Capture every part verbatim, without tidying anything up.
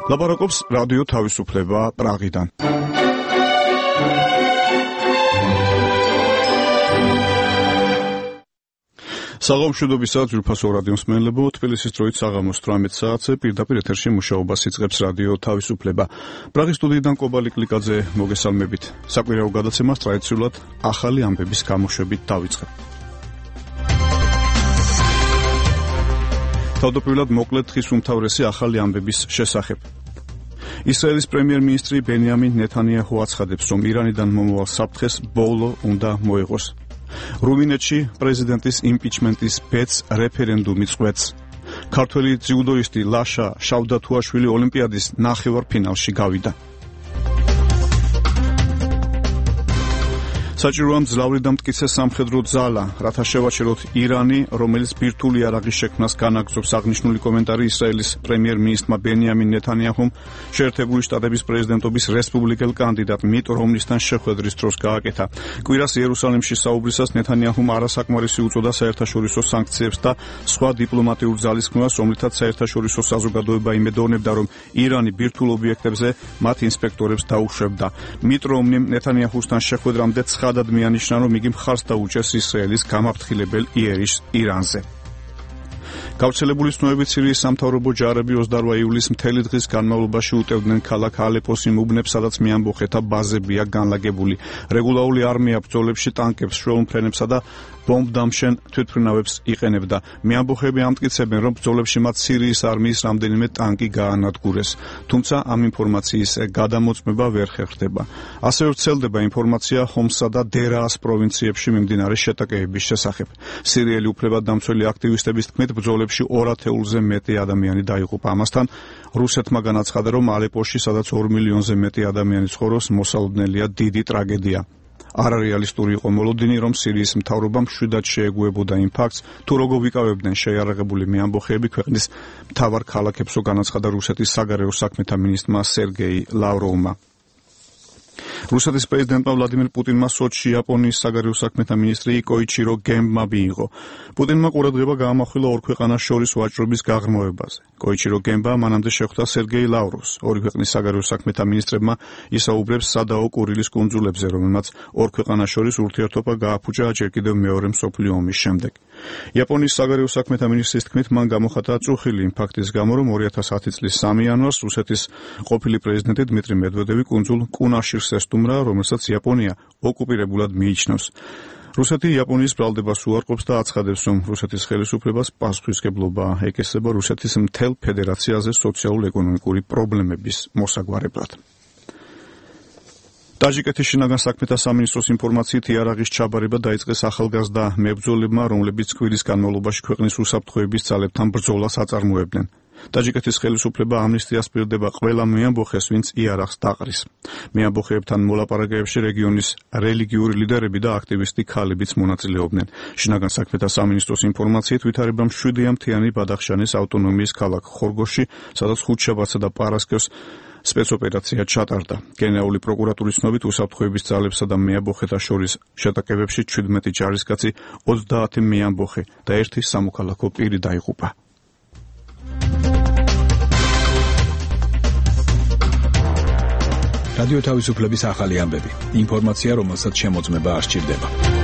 ლაპარაკობს რადიო თავისუფლება პრაღიდან. საღამოშვიდობისა ძვირფასო რადიო მსმენელებო, თბილისის დროით საღამოს ოცდაათი საათზე პირდაპირ ეთერში მუშაობას იწყებს რადიო თავისუფლება. პრაღის სტუდიიდან კობალი კლიკაძე მოგესალმებით. საკვირაო გადაცემას ტრადიციულად ახალი ამბების გამოშვებით დავიწყებ. თავდაპირველად მოკლედ დღის უმთავრესი ახალი ამბების შესახებ. ისრაელის პრემიერ-მინისტრი ბენიამინ ნეთანიაჰუ აცხადებს, რომ ირანიდან მომავალ საფრთხეს ბოლო უნდა მოეღოს. რუმინეთში პრეზიდენტის იმპიჩმენტის ბედს რეფერენდუმი წყვეტს. ქართველი ძიუდოისტი ლაშა შავდათუაშვილი ოლიმპიადის ნახევარფინალში გავიდა. საჭიროა მძლავრი და მტკიცე სამხედრო ძალა, რათა შევაჩეროთ ირანი, რომელიც ბირთვული იარაღის შექმნას განაგრძობს. აღნიშნული კომენტარი ისრაელის პრემიერ-მინისტრმა ბენიამინ ნეთანიაჰუმ შეერთებული შტატების პრეზიდენტობის რესპუბლიკელ კანდიდატ მიტ რომნისთან შეხვედრის დროს გააკეთა. კვირას იერუსალიმში საუბრისას ნეთანიაჰუმ არასაკმარისი უწოდა საერთაშორისო სანქციებს და სხვა დიპლომატიურ ძალისხმევას, რომლითაც საერთაშორისო საზოგადოება იმედოვნებდა, რომ ირანი ბირთვულ ობიექტებზე მათ ინსპექტორებს დაუშვებდა. მიტ რომნიმ ნეთანიაჰუსთან შეხვედრამდე ცხადად მიანიშნა, რომ იგი მხარს დაუჭერს ისრაელის გამაფრთხილებელ იერიშს ირანზე. გავრცელებული ცნობებით სირიის სამთავრობო ჯარები ოცდაორი ივლისს მთელი დღის განმავლობაში უტევდნენ ქალაქ ალეპოს იმ უბნებს, სადაც მეამბოხეთა ბაზებია განლაგებული. რეგულარული არმია ბრძოლებში ტანკებს, შვეულმფრენებსა და ბომბდამშენ თვითმფრინავებს იყენებდა. მეამბოხეები ამტკიცებენ, რომ ბრძოლებში მათ სირიის არმიის რამდენიმე ტანკი გაანადგურეს. თუმცა ამ ინფორმაციის გადამოწმება ვერ ხერხდება. ასევე ვრცელდება ინფორმაცია ჰომსსა და დერაას პროვინციებში მიმდინარე შეტაკებების შესახებ. სირიელი უფლებადამცველი აქტივისტების თქმით, ბრძოლებში ორ ათეულზე მეტი ადამიანი დაიღუპა. ამასთან რუსეთმა განაცხადა, რომ ალეპოში, სადაც ორ მილიონზე მეტი ადამიანი ცხოვრობს, მოსალოდნელია დიდი ტრაგედია. არარეალისტური იყო მოლოდინი, რომ სირიის მთავრობამ მშვიდად შეეგუებოდა იმ ფაქტს, თუ როგორ ვიკავებდნენ შეიარაღებული მეამბოხეები ქვეყნის მთავარ ქალაქებსო, განაცხადა რუსეთის საგარეო საქმეთა მინისტრმა სერგეი ლავროვმა. რუსეთის პრეზიდენტმა ვლადიმირ პუტინმა სოჩში იაპონიის საგარეო საქმეთა მინისტრი კოიჩირო გემბმა მიიღო. პუტინმა ყურადღება გაამახვილა ორ ქვეყანას შორის ვაჭრობის გაღრმავებაზე. კოიჩირო გემბა მანამდე შეხვდა სერგეი ლავროვს. ორი ქვეყნის საგარეო საქმეთა მინისტრებმა ისაუბრებს სადაო კურილის კუნძულებზე, რომელმაც ორ ქვეყანას შორის ურთიერთობა გააფუჭა ჯერ კიდევ მეორე მსოფლიო ომის შემდეგ. იაპონიის საგარეო საქმეთა მინისტრის თქმით, მან გამოხატა წუხილი იმ ფაქტის გამო, რომ ორი ათას ათი წლის სამი იანვარს რუსეთის ყოფილი პრეზიდენტი დმიტრი მედვედევი კუნძულ კუნაშირს ესტუმრა, რომელსაც იაპონია ოკუპირებულად მიიჩნევს. რუსეთი იაპონიის ბრალდებას უარყოფს და აცხადებს, რომ რუსეთის ხელისუფლებას პასუხისმგებლობა ეკისრება რუსეთის მთელ ფედერაციაზე სოციალურ-ეკონომიკური პრობლემების მოსაგვარებლად. ტაჯიკეთის შინაგან საქმეთა სამინისტროს ინფორმაციით იარაღის ჩაბარება დაიწყეს ახალგაზრდა მებრძოლებმა, რომლებიც კვირის განმავლობაში ქვეყნის უსაფრთხოების ძალებთან ბრძოლას აწარმოებდნენ. ტაჯიკეთის ხელისუფლება ამნისტიას პირდება ყველა მეამბოხეს, ვინც იარაღს დაყრის. მეამბოხეებთან მოლაპარაკებებში რეგიონის რელიგიური ლიდერები და აქტივისტი ქალებიც მონაწილეობდნენ. შინაგან საქმეთა სამინისტროს ინფორმაციით ვითარება მშვიდია მთიანი ბადახშანის ავტონომიის ქალაქ ხორგოში, სადაც ხუთშაბათსა და პარასკევს სპეცოპერაცია ჩატარდა. გენერალური პროკურატურის ცნობით უსაფრთხოების ძალებსა და მეამბოხეთა შორის შეტაკებებში ჩვიდმეტი ჯარისკაცი, ოცდაათი მეამბოხე და ერთი სამოქალაქო პირი დაიღუპა. რადიო თავისუფლების ახალი ამბები. ინფორმაცია, რომელსაც შემოწმება არ სჭირდება.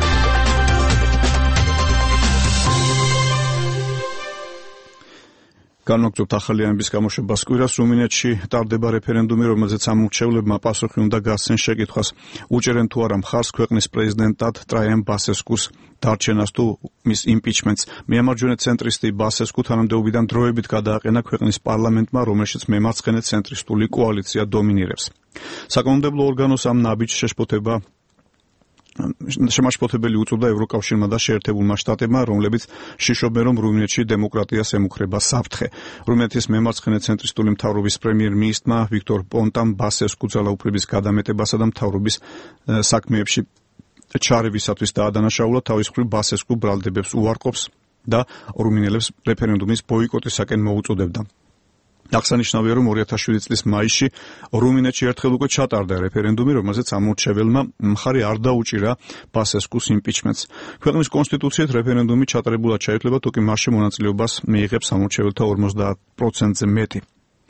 განვაგრძობთ ახალი ამბების გამოშვებას. კვირას რუმინეთში ტარდება რეფერენდუმი, რომელზეც ამორჩევლებმა პასუხი უნდა გასცენ შეკითხვას, უჭერენ თუ არა მხარს ქვეყნის პრეზიდენტად ტრაიან ბასესკუს დარჩენას თუ მის იმპიჩმენტს. მეამარჯვენე ცენტრისტი ბასესკუ თანამდებობიდან დროებით გადააყენა ქვეყნის პარლამენტმა, რომელშიც მემარცხენე ცენტრისტული კოალიცია დომინირებს. საკანონმდებლო ორგანოს ამ ნაბიჯს შეშფოთება შემაშფოთებელი უწოდა ევროკავშირმა და შეერთებულმა შტატებმა, რომლებიც შიშობენ, რომ რუმინეთში დემოკრატიას ემუქრება საფრთხე. რუმინეთის მემარცხენე ცენტრისტული მთავრობის პრემიერ-მინისტრმა ვიქტორ პონტამ ბასესკუ ძალაუფლების გადამეტებასა და მთავრობის საქმეებში ჩარევისათვის დაადანაშაულა. თავის მხრივ ბასესკუ ბრალდებებს უარყოფს და რუმინელებს რეფერენდუმის ბოიკოტისაკენ მოუწოდებდა. აღსანიშნავია, რომ ორი ათას შვიდი წლის მაისში რუმინეთში ერთხელ უკვე ჩატარდა რეფერენდუმი, რომელზეც ამორჩეველმა მხარი არ დაუჭირა ბასესკუს იმპიჩმენტს. ქვეყნის კონსტიტუციით რეფერენდუმი ჩატარებულად ჩაითვლება, თუ კი მასში მონაწილეობას მიიღებს ამორჩეველთა ორმოცდაათ პროცენტზე მეტი.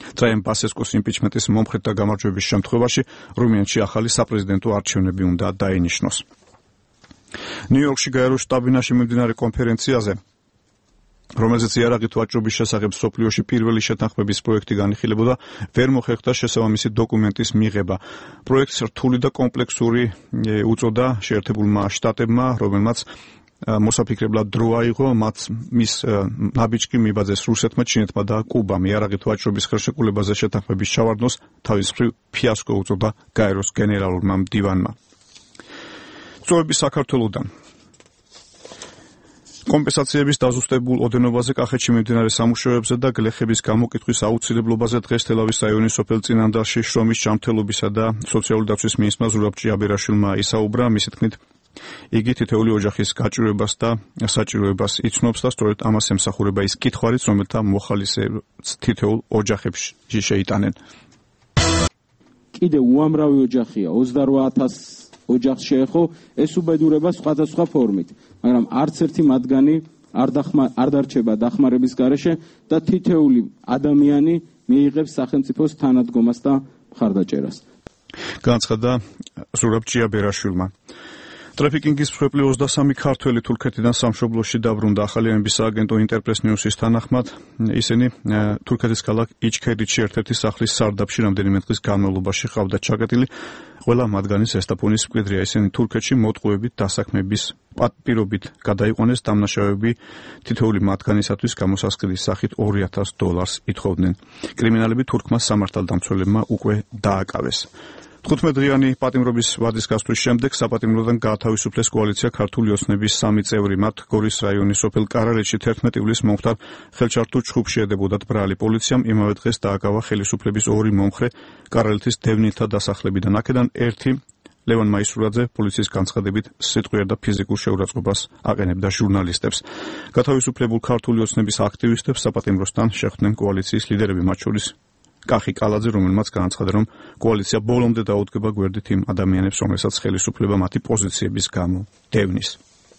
ტრაიან ბასესკოს იმპიჩმენტის მომხრედ და გამარჯვების შემთხვევაში რუმინეთში ახალი საპრეზიდენტო არჩევნები უნდა დაინიშნოს. ნიუ-იორკში გაეროს შტაბ-ბინაში მიმდინარე კონფერენციაზე, რომელზეც იარაღით ვაჭრობის შესახებ მსოფლიოში პირველი შეთანხმების პროექტი განიხილებოდა, ვერ მოხერხდა შესაბამისი დოკუმენტის მიღება. პროექტს რთული და კომპლექსური უწოდა შეერთებულმა შტატებმა, რომელმაც მოსაფიქრებლად დრო აიღო, მათ მის ნაბიჯი მიბაძეს რუსეთმა, ჩინეთმა და კუბამ. იარაღით ვაჭრობის ხელშეკრულებაზე შეთანხმების ჩავარდნოს თავის მხრივ ფიასკო უწოდა გაეროს გენერალურმა მდივანმა. წვევები საქართველოდან. კომპენსაციების დაზუსტებულ ოდენობაზე, კახეთში მიმდინარე სამუშაოებზე და გლეხების გამოკითხვის აუცილებლობაზე დღეს თელავის რაიონის სოფელ წინანდალში შრომის ჯანმრთელობისა და სოციალური დაცვის მინისტრმა ზურაბ ჭიაბერაშვილმა ისაუბრა. მისი თქმით, იგი თითოეული ოჯახის გაჭირვებას და საჭიროებას იცნობს და სწორედ ამას ემსახურება ის კითხვარიც, რომელთა მოხალისეებს თითოეულ ოჯახებში შეიტანენ. კიდე უამრავი ოჯახია, ოცდაოთხ ათას ოჯახს შეეხო, ეს უბედურება სხვადასხვა ფორმით, მაგრამ არც ერთი მათგანი არ დახმა არ დარჩება დახმარების გარეშე და თითოეული ადამიანი მიიღებს სახელმწიფოს თანადგომას და მხარდაჭერას. განაცხადა ზურაბ ჭიაბერაშვილმა. ტრაფიკინგის მსხვერპლი ოცდასამი ქართველი თურქეთიდან სამშობლოში დაბრუნდა. ახალი ამბის სააგენტო ინტერპრეს ნიუსის თანახმად, ისინი თურქეთის ქალაქ იჩქერეთში ერთ-ერთი სახლის სარდაფში რამდენიმე დღის განმავლობაში ყავდათ ჩაკეტილი. ყველა მათგანის ესტაფონის მკვიდრია. ისინი თურქეთში მოტყუებით დასაქმების პირობით გადაიყვანეს. დამნაშავეები თითოეული მათგანისათვის გამოსასყიდის სახით ორი ათას დოლარს ითხოვდნენ. კრიმინალები თურქმა სამართალდამცველებმა უკვე დააკავეს. თხუთმეტდღიანი პატიმრობის ვადის გასვლის შემდეგ საპატიმროდან გაათავისუფლეს კოალიცია ქართული ოცნების სამი წევრი. მათ გორის რაიონის სოფელ კარალეთში თერთმეტი ივლის მომხდარ ხელჩართულ ჩხუბში ედებოდათ ბრალი. პოლიციამ იმავე დღეს დააკავა ხელისუფლების ორი მომხრე კარალეთის დევნილთა დასახლებიდან. აქედან ერთი ლევან მაისურაძე პოლიციის განცხადებით სიტყვიერ და ფიზიკურ შეურაცხყოფას აყენებდა ჟურნალისტებს. გათავისუფლებულ ქართული ოცნების აქტივისტებს საპატიმროსთან შეხვდნენ კოალიციის ლიდერები, მათ შორის კახი კალაძე, რომელმაც განაცხადა, რომ კოალიცია ბოლომდე დაუდგება გვერდით იმ ადამიანებს, რომელსაც ხელისუფლება მათი პოზიციების გამო დევნის.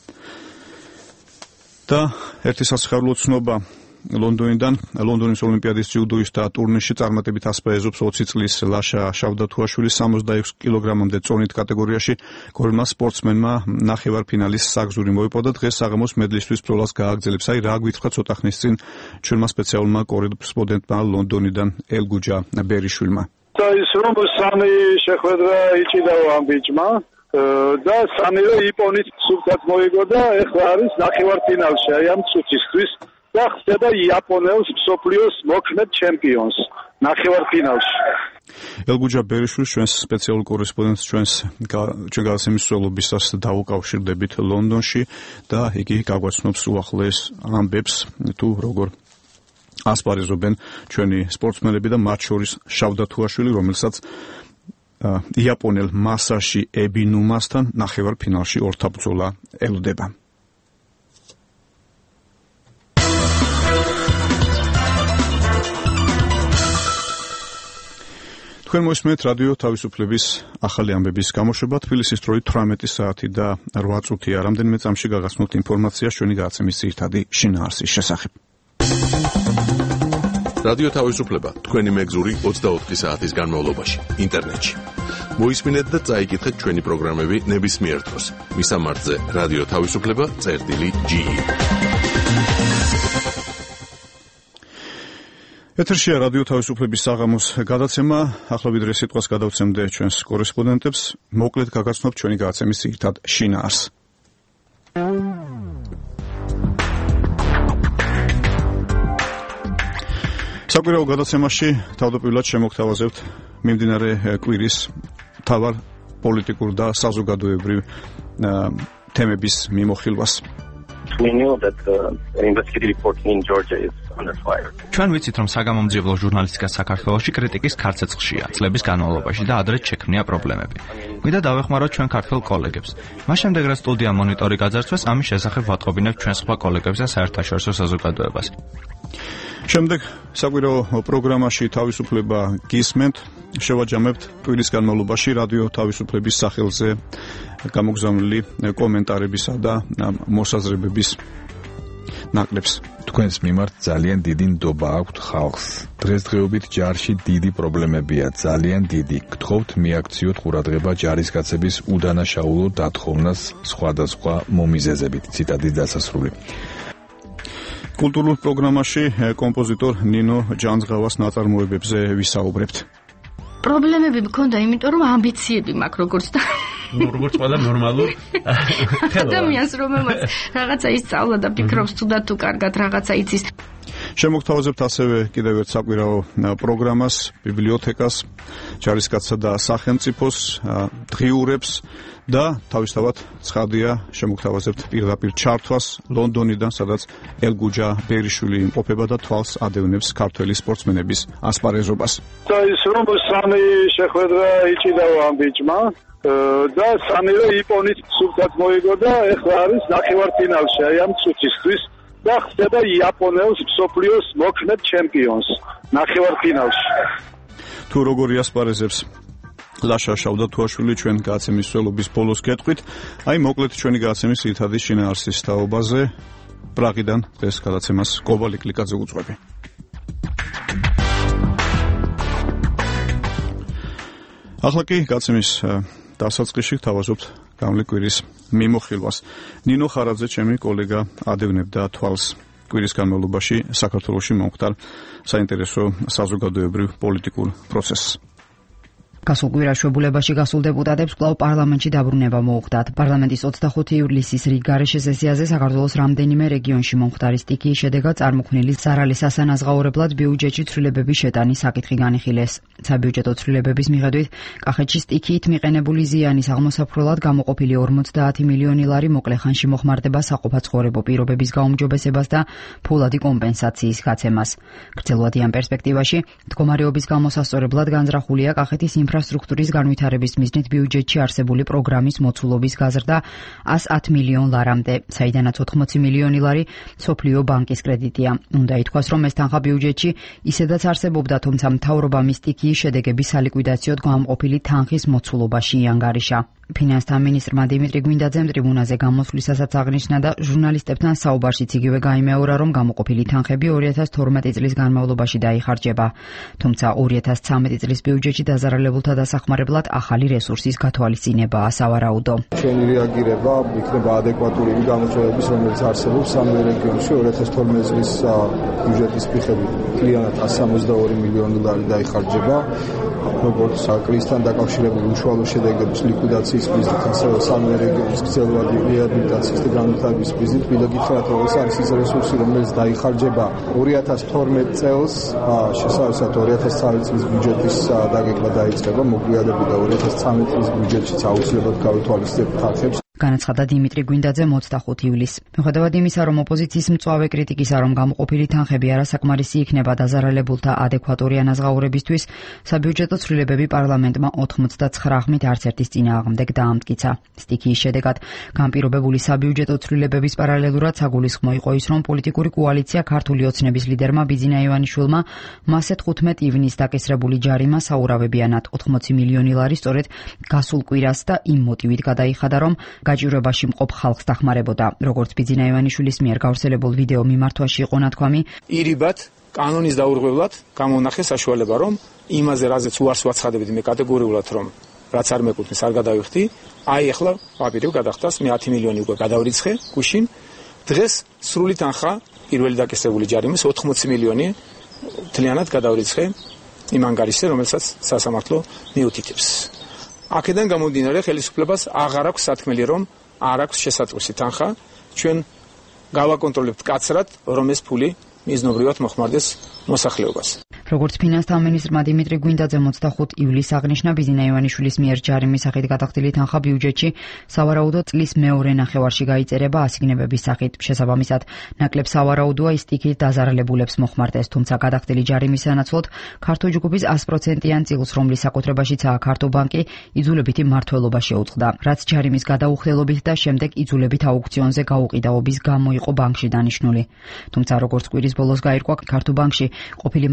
და ერთი სასიხარულო ცნობა ლონდონიდან. ლონდონის ოლიმპიადის ჯიუდოისტთა ტურნირში წარმატებით ასპარეზობს ოცი წლის ლაშა შავდათუაშვილი სამოცდაექვსი კილოგრამამდე წონით კატეგორიაში გორმა სპორტსმენმა ნახევარფინალის საგზური მოიპოვა. დღეს საღამოს მედლისთვის ბრძოლას გააგრძელებს. აი რა გვითხრა ცოტა ხნის წინ ჩვენმა სპეციალურმა კორესპონდენტმა ლონდონიდან ელგუჯა ბერიშვილმა. ის რომ სამი შეხვედრა იჭიდაო ამ ბიჭმა და სამივე იპონით სულთად მოიგო და ეხლა არის ნახევარფინალში აი ამ წუთისთვის. და ხდება იაპონელს მსოფლიოს მოქმედ ჩემპიონს ნახევარფინალში. ელგუჯა ბერიშვილს ჩვენს სპეციალურ კორესპონდენტს ჩვენს ჩვენ გადაცემის მსვლელობისას დაუკავშირდებით ლონდონში და იგი გაგვაცნობს უახლოეს ამბებს თუ როგორ ასპარეზობენ ჩვენი სპორტსმენები და მათ შორის შავდათუაშვილი, რომელსაც იაპონელ მასაში ებინუმასთან ნახევარფინალში ორთაბრძოლა ელოდება. თქვენ მოსმენთ რადიო თავისუფლების ახალი ამბების გამოშვება. თბილისის დროით თვრამეტი საათი და რვა წუთია. რამდენიმე წამში გაგაცნობთ ინფორმაცია ჩვენი გადაცემის ძირითადი შინაარსის შესახებ. რადიო თავისუფლება თქვენი მეგზური ოცდაოთხი საათის განმავლობაში ინტერნეტში. მოისმინეთ და წაიკითხეთ ჩვენი პროგრამები ნებისმიერ დროს. მისამართზე რადიო თავისუფლება წერტილი ჯი. ეთერშია რადიო თავისუფლების საღამოს გადაცემა. ახლა ვიდრე სიტყვას გადავცემდე ჩვენს კორესპონდენტებს, მოკლედ გაგაცნობთ ჩვენი გადაცემის ძირითად შინაარსს. საკვირაო გადაცემაში თავდაპირველად შემოგთავაზებთ მიმდინარე კვირის მთავარ პოლიტიკურ და საზოგადოებრივ თემების მიმოხილვას. We know that the investigative reporting in Georgia is under fire. ჩვენ ვიცით, რომ საგამომძიებლო ჟურნალისტიკა საქართველოში კრიტიკის ქარცეცხლშია წლების განმავლობაში და ადრეც შექმნია პრობლემები. მინდა დავეხმაროთ ჩვენ ქართველ კოლეგებს. მას შემდეგ რაც სტუდია მონიტორი გაძარცვეს, ამის შესახებ ვატყობინებთ ჩვენ სხვა კოლეგებს და საერთაშორისო საზოგადოებას. შემდეგ საკვირაო პროგრამაში თავისუფლება გისმენთ. შევაჯამებთ კვირის განმავლობაში რადიო თავისუფლების სახელზე გამოგზავნილი კომენტარებისა და მოსაზრებების ნაკლებს. თქვენს მიმართ ძალიან დიდი ნდობა აქვთ ხალხს. დღესდღეობით ჯარში დიდი პრობლემებია, ძალიან დიდი. გთხოვთ მიაქციოთ ყურადღება ჯარისკაცების უდანაშაულო დათხოვნას სხვადასხვა მომიზეზებით. ციტატის დასასრული. კულტურულ პროგრამაში კომპოზიტორ ნინო ჯანძღავას ნაწარმოებებზე ვისაუბრებთ. პრობლემები მქონდა, იმიტომ რომ ამბიციები მაქვს როგორც და როგორც ყველა ნორმალურ ადამიანს, რომელმაც რაღაცა ისწავლა და ფიქრობს თუდად თუ კარგად რაღაცა იცის. შემოგთავაზებთ ასევე კიდევ ერთ საკვირაო პროგრამას, ბიბლიოთეკას, ჯარისკაცსა და სახელმწიფოს, დღიურებს და თავისთავად ცხადია შემოგთავაზებთ პირდაპირ ჩართვას ლონდონიდან, სადაც ელგუჯა ბერიშვილი იმყოფება და თვალს ადევნებს ქართველი სპორტსმენების ასპარეზობას. და ის რომ სამი შეხვედრა იჭიდაო ამ ბიჭმა და სამივე იპონით სულთად მოიგო და ეხლა არის ნახევარფინალში აი ამ წუთისთვის და ხდება იაპონელს მსოფლიოს მოქმედ ჩემპიონს ნახევარფინალში. თუ როგორი ასპარეზებს ლაშა შავდათუაშვილი ჩვენ გაცემის სველობის ბოლოს გეტყვით, აი მოკლედ ჩვენი გაცემის ძირითადი შინაარსის თაობაზე პრაღიდან დღეს გადაცემას კობალი კლიკაძე უძღვები. ახლა კი გაცემის დასაწყისში გთავაზობთ გამლე კვირის მიმოხილვას. ნინო ხარაძე, ჩემი კოლეგა, ადევნებდა თვალს კვირის განმავლობაში საქართველოში მომხდარ საინტერესო საზოგადოებრივ პოლიტიკურ პროცესს. გასულ კვირას შვებულებაში გასულ დეპუტატებს კვლავ პარლამენტში დაბრუნება მოუხდათ. პარლამენტის ოცდახუთი ივლისის რიგგარეშე სესიაზე საქართველოს რამდენიმე რეგიონში მომხდარი სტიქიის შედეგად წარმოქმნილი ზარალი სასანაზღაურებლად ბიუჯეტში ცვლილებების შეტანის საკითხი განიხილეს. საბიუჯეტო ცვლილებების მიხედვით კახეთში სტიქიით მიყენებული ზიანის აღმოსაფრულად გამოყოფილი ორმოცდაათი მილიონი ლარი მოკლეხანში მოხმარდება საყოფაცხოვრებო პირობების გაუმჯობესებას და ფულადი კომპენსაციის გაცემას. გრძელვადიან პერსპექტივაში მდგომარეობის გამოსასწორებლად განზრახულია კახეთის ინფრასტრუქტურის განვითარების მიზნით ბიუჯეტში არსებული პროგრამის მოცულობის გაზრდა ას ათ მილიონ ლარამდე, საიდანაც ოთხმოცი მილიონი ლარი სოფლიო ბანკის კრედიტია. უნდა ითქვას, რომ ეს თანხა ბიუჯეტში ისედაც არსებობდა, თუმცა მთავრობამ სტიქიის შედეგების სალიკვიდაციოდ გამყოფილი თანხის მოცულობაში იანგარიშა. ფინანსთა მინისტრმა დიმიტრი გვინდაძემ ტრიბუნაზე გამოსვლისასაც აღნიშნა და ჟურნალისტებთან საუბარშიც იგივე გაიმეორა, რომ გამოყოფილი თანხები ორი ათას თორმეტი წლის განმავლობაში დაიხარჯება. თუმცა ორი ათას ცხრამეტი წლის ბიუჯეტში დაზარალებულთა დასახმარებლად ახალი რესურსის გათვალისწინებაა სავარაუდო. ჩვენი რეაგირება იქნება ადეკვატური იმ გამოწვევების, რომელიც არსებობს სამივე რეგიონში. ორი ათას თორმეტი წლის ბიუჯეტის მიხედვით მთლიანად ას სამოცდაორი მილიონი ლარი დაიხარჯება. როგორც კრიზისთან დაკავშირებული უშუალო შედეგების ლიკვიდაციის მიზნით, ასევე სამივე რეგიონის გრძელვადი რეაბილიტაციის და განვითარების მიზნით. მინდა გითხრათ, რომ ეს არის ის რესურსი, რომელიც დაიხარჯება ორი ათას თორმეტი წელს, შესაბამისად ორი ათას ცხრამეტი წლის ბიუჯეტის დაგეგმა დაიწყება, მოგვიადები და ორი ათას ცხრამეტი წლის ბიუჯეტშიც აუცილებლად გავითვალისწინებთ თანხებს. განაცხადა დიმიტრი გვინდაძემ ოცდახუთი ივლისს. მიუხედავად იმისა, რომ ოპოზიციის მწვავე კრიტიკისა, რომ გამოყოფილი თანხები არასაკმარისი იქნება დაზარალებულთა ადეკვატური ანაზღაურებისთვის, საბიუჯეტო ცვლილებები პარლამენტმა ოთხმოცდაცხრა ხმით არც ერთის წინააღმდეგ დაამტკიცა. სტიქიის შედეგად განპირობებული საბიუჯეტო ცვლილებების პარალელურად საგულისხმო იყო ის, რომ პოლიტიკური კოალიცია ქართული ოცნების ლიდერმა ბიძინა ივანიშვილმა მასზე თხუთმეტი ივნისს დაკისრებული ჯარიმა საურავებიანად ოთხმოცი მილიონი ლარი სწორედ გასულ კვირას და იმ მოტივით გადაიხადა, რომ გაჭირვებაში მყოფ ხალხს დახმარებოდა. როგორც ბიძინა ივანიშვილის მიერ გავრცელებულ ვიდეო მიმართვაში იყო ნათქვამი, ირიბად კანონის დაურღვევლად გამონახე საშუალება, რომ იმაზე, რაზეც უარს ვაცხადებდი მე კატეგორიულად, რომ რაც არ მეკუთვნის, არ გადავიხდი, აი ახლა ვაპირებ გადახდას, მე ათი მილიონი უკვე გადავრიცხე გუშინ. დღეს სრული თანხა პირველი დაკისრებული ჯარიმის ოთხმოცი მილიონი მთლიანად გადავრიცხე იმ ანგარიშზე, რომელსაც სასამართლო მიუთითებს. აქედან გამომდინარე, ხელისუფლებას აღარ აქვს სათქმელი, რომ არ აქვს შესატყვისი თანხა. ჩვენ გავაკონტროლებთ კაცრად, რომ ეს ფული მიზნობრივად მოხმარდეს მოსახლეობას. როგორც ფინანსთა მინისტრმა დიმიტრი გვინდაძემ ოცდახუთი ივლისს აღნიშნა, ბიძინა ივანიშვილის მიერ ჯარიმის სახით გადახდილი თანხა ბიუჯეტში სავარაუდოდ წლის მეორე ნახევარში გაიწერება ასიგნებების სახით. შესაბამისად, ნაკლებ სავარაუდოა ის სტიქიით დაზარალებულებს მოხმარდეს, თუმცა გადახდილი ჯარიმის სანაცვლოდ ქართო ჯგუფის ას პროცენტიან წილს, რომლის საკუთრებაშიცაა ქართო ბანკი, იძულებითი მმართველობა შეუწყდა, რაც ჯარიმის გადაუხდელობით და შემდეგ იძულებით აუქციონზე გაუყიდაობის გამო იყო ბანკში დანიშნული. თუმცა როგორც კვირის ბოლოს გაირკვა, ქართო ბანკში ყოფილი მმართველების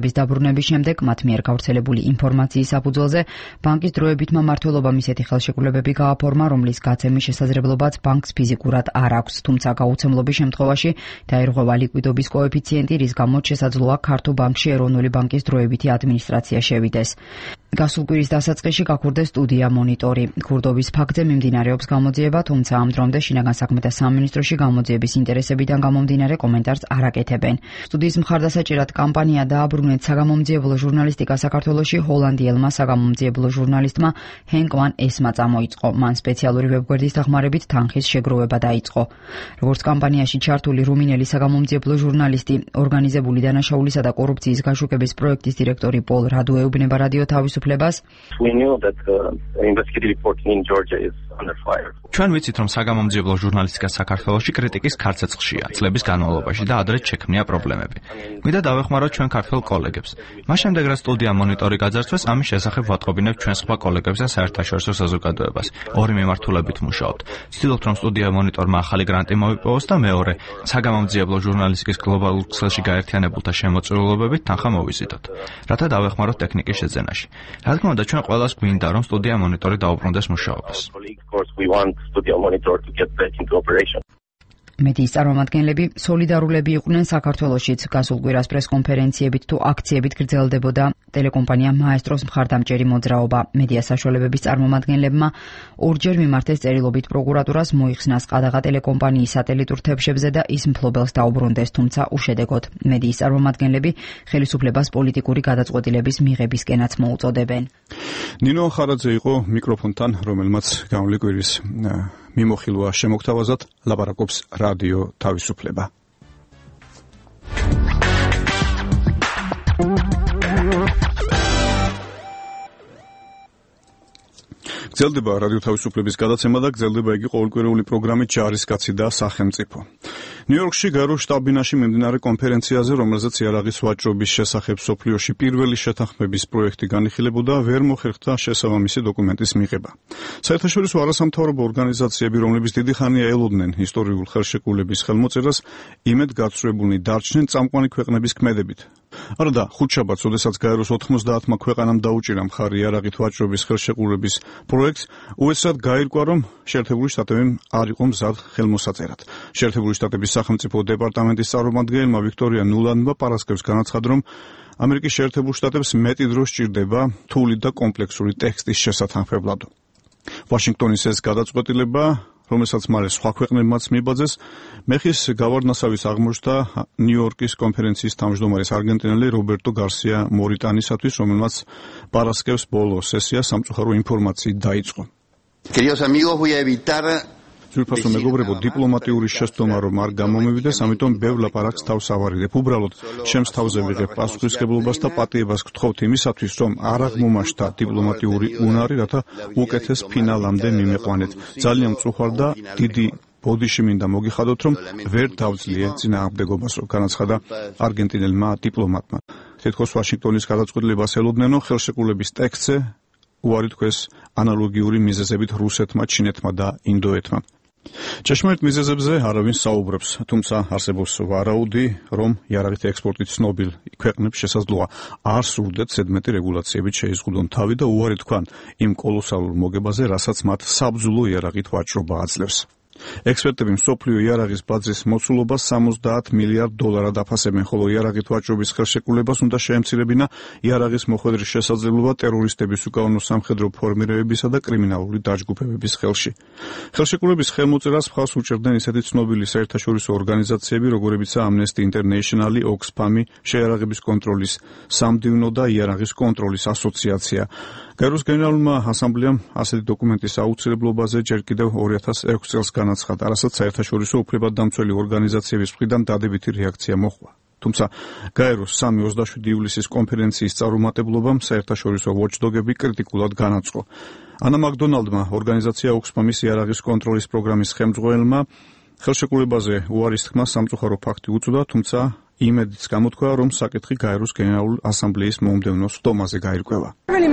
მმართველის დაბრუნების შემდეგ მათ მიერ გავრცელებული ინფორმაციის საფუძველზე ბანკის დროებითმა მმართველობამ ისეთი ხელშეკრულებები გააფორმა, რომლის გაცემის შესაძლებლობაც ბანკს ფიზიკურად არ აქვს, თუმცა გაუცემლობის შემთხვევაში დაირღვევა ლიკვიდობის კოეფიციენტი, რის გამოც შესაძლოა ქართულ ბანკში ეროვნული ბანკის დროებითი ადმინისტრაცია შევიდეს. გასულ კვირის დასაწყისში გაქურდეს სტუდია მონიტორი. ქურდობის ფაქტზე მიმდინარეობს გამოძიება, თუმცა ამ დრომდე შინაგან საქმეთა სამინისტროში გამოძიების ინტერესებიდან გამომდინარე კომენტარს არ აკეთებენ. სტუდიის მხარდასაჭერად კამპანია დააბრუნეთ საგამომძიებლო ჟურნალისტიკა საქართველოში ჰოლანდიელმა საგამომძიებლო ჟურნალისტმა ჰენკ ვან ესმა წამოიწყო. მან სპეციალური ვებგვერდის დახმარებით თანხის შეგროვება დაიწყო. როგორც კამპანიაში ჩართული რუმინელი საგამომძიებლო ჟურნალისტი, ორგანიზებული დანაშაულისა და კორუფციის გაშუქების პროექტის დირექტორი პოლ რადო ეუბნება რადიო თავისუფლებას. We knew that uh, investigative reporting in Georgia is under fire. ჩვენ ვიცით, რომ საგამომძიებლო ჟურნალისტიკა საქართველოში კრიტიკის ქარცეცხლშია წლების განმავლობაში და ადრე შექმნია პრობლემები. მინდა დავეხმაროთ ჩვენ ქართველ კოლეგებს. მას შემდეგ რაც სტუდია მონიტორი გაძარცვეს, ამის შესახებ ვატყობინებთ ჩვენ სხვა კოლეგებს და საერთაშორისო საზოგადოებას. ორი მიმართულებით მუშაობთ. ვცდილობთ, რომ სტუდია მონიტორმა ახალი გრანტი მოიპოვოს და მეორე, საგამომძიებლო ჟურნალისტიკის გლობალურ ქსელში გაერთიანებულთა შემოწირულობებით თანხა მოვიზიდოთ, რათა დავეხმაროთ ტექნიკის შეძენაში. რა თქმა უნდა, ჩვენ ყველას გვინდა, რომ სტუდია მონიტორი დაუბრუნდეს მუშაობას. მედიის წარმომადგენლები სოლიდარულები იყვნენ საქართველოშიც. გასულ კვირას პრესკონფერენციებით თუ აქციებით გრძელდებოდა ტელეკომპანია მაესტროს მხარდამჭერი მოძრაობა. მედია საშუალებების წარმომადგენლებმა ორჯერ მიმართეს წერილობით პროკურატურას მოიხსნას ყადაღა ტელეკომპანიის სატელიტურ თებშებზე და ის მფლობელს დაუბრუნდეს, თუმცა უშედეგოდ. მედიის წარმომადგენლები ხელისუფლებას პოლიტიკური გადაწყვეტილების მიღებისკენაც მოუწოდებენ. ნინო ხარაძე იყო მიკროფონთან, რომელმაც გამული კვირის მიმოხილვა შემოგთავაზად, ლაპარაკობს რადიო თავისუფლება. გრძელდება რადიო თავისუფლების გადაცემა და გრძელდება იგი ყოველკვირეული პროგრამით ჯარისკაცი და სახელმწიფო. ნიუ-იორკში გაერო შტაბ-ბინაში მიმდინარე კონფერენციაზე, რომელზეც იარაღის ვაჭრობის შესახებ მსოფლიოში პირველი შეთანხმების პროექტი განიხილებოდა, ვერ მოხერხდა შესაბამისი დოკუმენტის მიღება. საერთაშორისო არასამთავრობო ორგანიზაციები, რომლებიც დიდი ხანია ელოდნენ ისტორიულ ხელშეკრულების ხელმოწერას, იმედგაცრუებულნი დარჩნენ წამყვანი ქვეყნების ქმედებით. არა და ხუთშაბათს, როდესაც გაეროს ოთხმოცდაათმა ქვეყანამ დაუჭირა მხარი იარაღით ვაჭრობის ხელშეკრულების პროექტს, უეცრად გაირკვა, რომ შეერთებული შტატები არ იყო მზად ხელმოსაწერად. შეერთებული შტატების სახელმწიფო დეპარტამენტის წარმომადგენელმა ვიქტორია ნულანმა პარასკევს განაცხადა, რომ ამერიკის შეერთებულ შტატებს მეტი დრო სჭირდება რთული და კომპლექსური ტექსტის შესათანხმებლად. ვაშინგტონის ეს გადაწყვეტილება, რომელსაც მალე სხვა ქვეყნებმაც მიბაძეს, მეხის გავარდნასავის აღმოჩნდა ნიუ-იორკის კონფერენციის თავმჯდომარის არგენტინელი რობერტო გარსია მორიტანისათვის, რომელმაც პარასკევს ბოლო სესია სამწუხარო ინფორმაციით დაიწყო. Queridos amigos, voy a evitar ძვირფასო მეგობრებო, დიპლომატიური შეცდომა რომ არ გამომივიდეს, ამიტომ ბევრ ლაპარაკს თავს ავარიდებ. უბრალოდ ჩემს თავზე ვიღებ პასუხისმგებლობას და პატიებას გთხოვთ იმისათვის, რომ არ აღმომაშთა დიპლომატიური უნარი, რათა უკეთეს ფინალამდე მიმეყვანეთ. ძალიან მწუხარ და დიდი ბოდიში მინდა მოგიხადოთ, რომ ვერ დავძლია წინააღმდეგობას, განაცხადა არგენტინელმა დიპლომატმა. თითქოს ვაშინგტონის გადაწყვეტილებას ელოდნენ, რომ ხელშეკრულების ტექსტზე უარი თქვეს ანალოგიური მიზეზებით რუსეთმა, ჩინეთმა და ინდოეთმა. ჭეშმარიტ მიზეზებზე არავინ საუბრობს, თუმცა არსებობს ვარაუდი, რომ იარაღით ექსპორტით ცნობილ ქვეყნებს შესაძლოა არ სურდეთ ზედმეტი რეგულაციებით შეიზღუდონ თავი და უარი თქვან იმ კოლოსალურ მოგებაზე, რასაც მათ საბრძოლო იარაღით ვაჭრობა აძლევს. ექსპერტები მსოფლიო იარაღის ბაზრის მოცულობას სამოცდაათ მილიარდ დოლარად აფასებენ, ხოლო იარაღით ვაჭრობის ხელშეკრულებას უნდა შეემცირებინა იარაღის მოხვედრის შესაძლებლობა ტერორისტების უკანონო სამხედრო ფორმირებებისა და კრიმინალური დაჯგუფებების ხელში. ხელშეკრულების ხელმოწერას მხარს უჭერდნენ ისეთი ცნობილი საერთაშორისო ორგანიზაციები, როგორებიცაა Amnesty International, Oxfam, შეიარაღების კონტროლის სამდივნო და იარაღის კონტროლის ასოციაცია. გაეროს გენერალურმა ასამბლეამ ასეთი დოკუმენტის აუცილებლობაზე ჯერ კიდევ ორი ათას ექვსი წელს განაცხადა, რასაც საერთაშორისო უფლებადამცველი ორგანიზაციების მხრიდან დადებითი რეაქცია მოჰყვა. თუმცა გაეროს სამი ოცდაშვიდი ივლისის კონფერენციის წარუმატებლობამ საერთაშორისო ვოჩდოგები კრიტიკულად განაწყო. ანა მაკდონალდმა, ორგანიზაცია Oxfam-ის იარაღის კონტროლის პროგრამის ხელმძღვანელმა, ხელშეკრულებაზე უარის თქმა სამწუხარო ფაქტი უწოდა, თუმცა იმედიც გამოთქვა, რომ საკითხი გაეროს გენერალური ასამბლეის მომდევნო სხდომაზე გაირკვევა.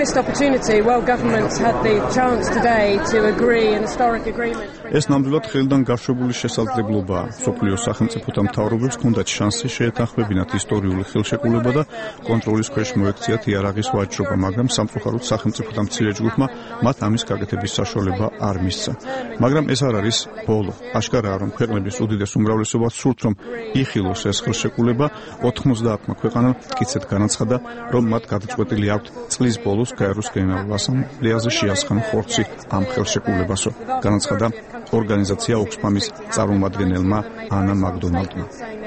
ეს ნამდვილად ხელიდან გაშვებული შესაძლებლობაა. მსოფლიოს სახელმწიფოთა მთავრობებს ჰქონდათ შანსი შეეთანხმებინათ ისტორიული ხელშეკრულება და კონტროლის ქვეშ მოექციათ იარაღის ვაჭრობა, მაგრამ სამწუხაროდ სახელმწიფოთა მცირე ჯგუფმა მათ ამის გაკეთების საშუალება არ მისცა. მაგრამ ეს არ არის ბოლო. აშკარაა, რომ ქვეყნების უდიდეს უმრავლესობას სურთ, რომ იხილოს ეს ხელშეკრულება. ოთხმოცდაათმა ქვეყანამ მტკიცედ განაცხადა, რომ მათ გადაწყვეტილი აქვთ წლის ბოლოს გაეროს გენერალურ ასამბლეაზე შეასხან ხორცი ამ ხელშეკრულებასო, განაცხადა ორგანიზაცია ოქსფამის წარმომადგენელმა ანა მაკდონალდმა.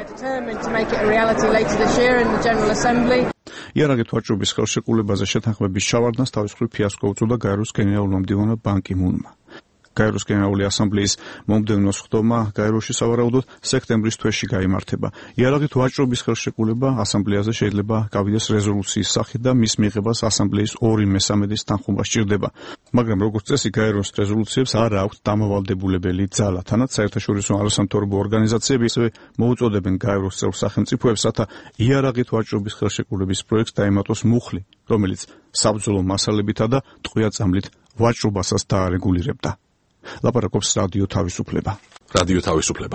იარაღით ვაჭრობის ხელშეკრულებაზე შეთანხმების ჩავარდნას თავის მხრივ ფიასკო უწოდა გაეროს გენერალურმა მდივანმა ბან კი მუნმა. გაეროს გენერალური ასამბლეის მომდევნო სხდომა გაეროში სავარაუდოდ სექტემბრის თვეში გაიმართება. იარაღით ვაჭრობის ხელშეკრულება ასამბლეაზე შეიძლება გავიდეს რეზოლუციის სახით და მის მიღებას ასამბლეის ორი მესამედის თანხმობა სჭირდება. მაგრამ როგორც წესი გაეროს რეზოლუციებს არ აქვთ დამავალდებულებელი ძალა. თანაც საერთაშორისო არასამთავრობო ორგანიზაციები ისევე მოუწოდებენ გაეროს წევრ სახელმწიფოებს, რათა იარაღით ვაჭრობის ხელშეკრულების პროექტს დაემატოს მუხლი, რომელიც საბრძოლო მასალებითა და ტყვია წამლით ვაჭრობასაც დაარეგულირებდა. ლაპარაკობს რადიო თავისუფლება. რადიო თავისუფლება.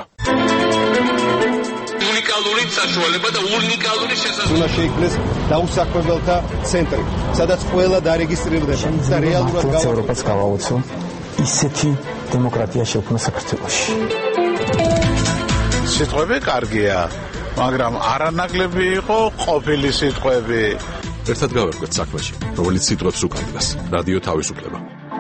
უნიკალური საშუალება და უნიკალური შესაძლებლობა. უნდა შეიქმნეს დაუსაქმებელთა ცენტრი, სადაც ყველა დარეგისტრირდება და რეალურად ევროპას გავაოცო ისეთი დემოკრატია შექმნა საქართველოში. სიტყვები კარგია, მაგრამ არანაკლები იყო ყოფილი სიტყვები. ერთად გავერკვეთ საქმეში, რომელიც სიტყვებს უკანდგას. რადიო თავისუფლება.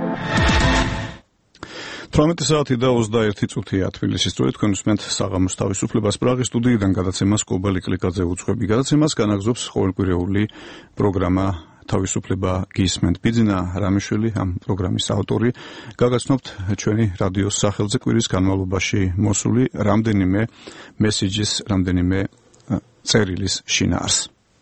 თვრამეტი საათი და ოცდაერთი წუთია თბილისის დროით. თქვენ უსმენთ საღამოს თავისუფლებას. პრაღის სტუდიიდან გადაცემას კობალი კლიკაძე უძღვები. გადაცემას განაგზობს ყოველკვირეული პროგრამა თავისუფლება გისმენთ. ბიძინა რამიშვილი ამ პროგრამის ავტორი. გაგაცნობთ ჩვენი რადიოს სახელზე კვირის განმავლობაში მოსული რამდენიმე მესიჯის, რამდენიმე წერილის შინაარს.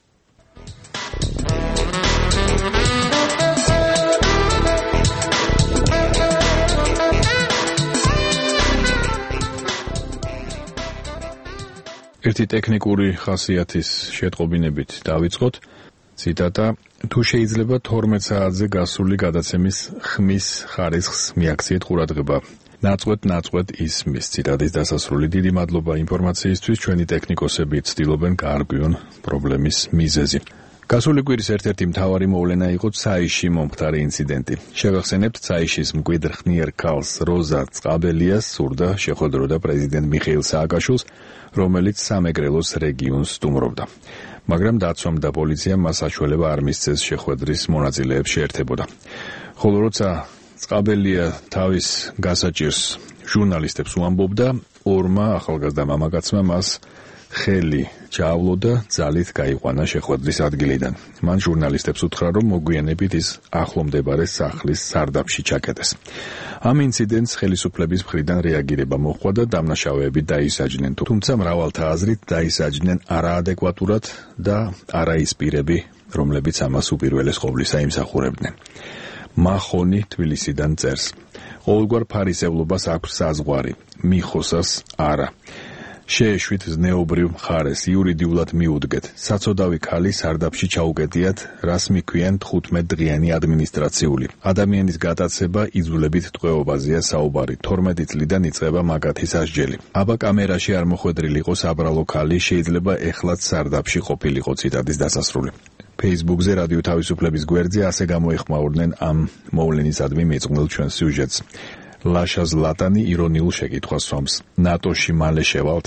ერთი ტექნიკური ხასიათის შეტყობინებით დავიწყოთ. ციტატა: თუ შეიძლება თორმეტ საათზე გასული გადაცემის ხმის ხარისხს მიაქციეთ ყურადღება. ნაწყვეტ-ნაწყვეტ ისმის. ციტატის დასასრული. დიდი მადლობა ინფორმაციისთვის. ჩვენი ტექნიკოსები ცდილობენ გაარკვიონ პრობლემის მიზეზი. გასული კვირის ერთ-ერთი მთავარი მოვლენა იყო ცაიში მომხდარი ინციდენტი. შევახსენებთ, ცაიშის მკვიდრ ხნიერ ქალს როზა წყაბელიას სურდა შეხვედროდა პრეზიდენტ მიხეილ სააკაშვილს, რომელიც სამეგრელოს რეგიონს სტუმრობდა. მაგრამ დაცვამ და პოლიციამ მას საშუალება არ მისცეს შეხვედრის მონაწილეებს შეერთებოდა. ხოლო როცა წყაბელია თავის გასაჭირს ჟურნალისტებს უამბობდა, ორმა ახალგაზრდა მამაკაცმა მას ხელი ჩაავლო და ძალით გაიყვანა შეხვედრის ადგილიდან. მან ჟურნალისტებს უთხრა, რომ მოგვიანებით ის ახლო მდებარე სახლის სარდაფში ჩაკეტეს. ამ ინციდენტს ხელისუფლების მხრიდან რეაგირება მოჰყვა და დამნაშავეები დაისაჯნენ, თუმცა მრავალთა აზრით დაისაჯნენ არაადეკვატურად და არა ის პირები, რომლებიც ამას უპირველეს ყოვლისა იმსახურებდნენ. მახონი თბილისიდან წერს: ყოველგვარ ფარისევლობას აქვს საზღვარი, მიხოსას არა. შეეშვით ზნეობრივ მხარეს, იურიდიულად მიუდგეთ. საცოდავი ქალი სარდაფში ჩაუკეტიათ, რას მიქვიან თხუთმეტ დღიანი ადმინისტრაციული. ადამიანის გატაცება იძულებით ტყვეობაზეა საუბარი. თორმეტი წლიდან იწყება მაგათის ასჯელი. აბა კამერაში არ მოხვედრილიყო საბრალო ქალი, შეიძლება ეხლაც სარდაფში ყოფილიყო. ციტატის დასასრული. Facebook-ზე რადიო თავისუფლების გვერდზე ასე გამოეხმაურდნენ ამ მოვლენისადმი მეწყნელ ჩვენ სიუჟეტს. ლაშა ზლატანი ირონიულ შეკითხვას სვამს: ნატოში მალე შევალთ?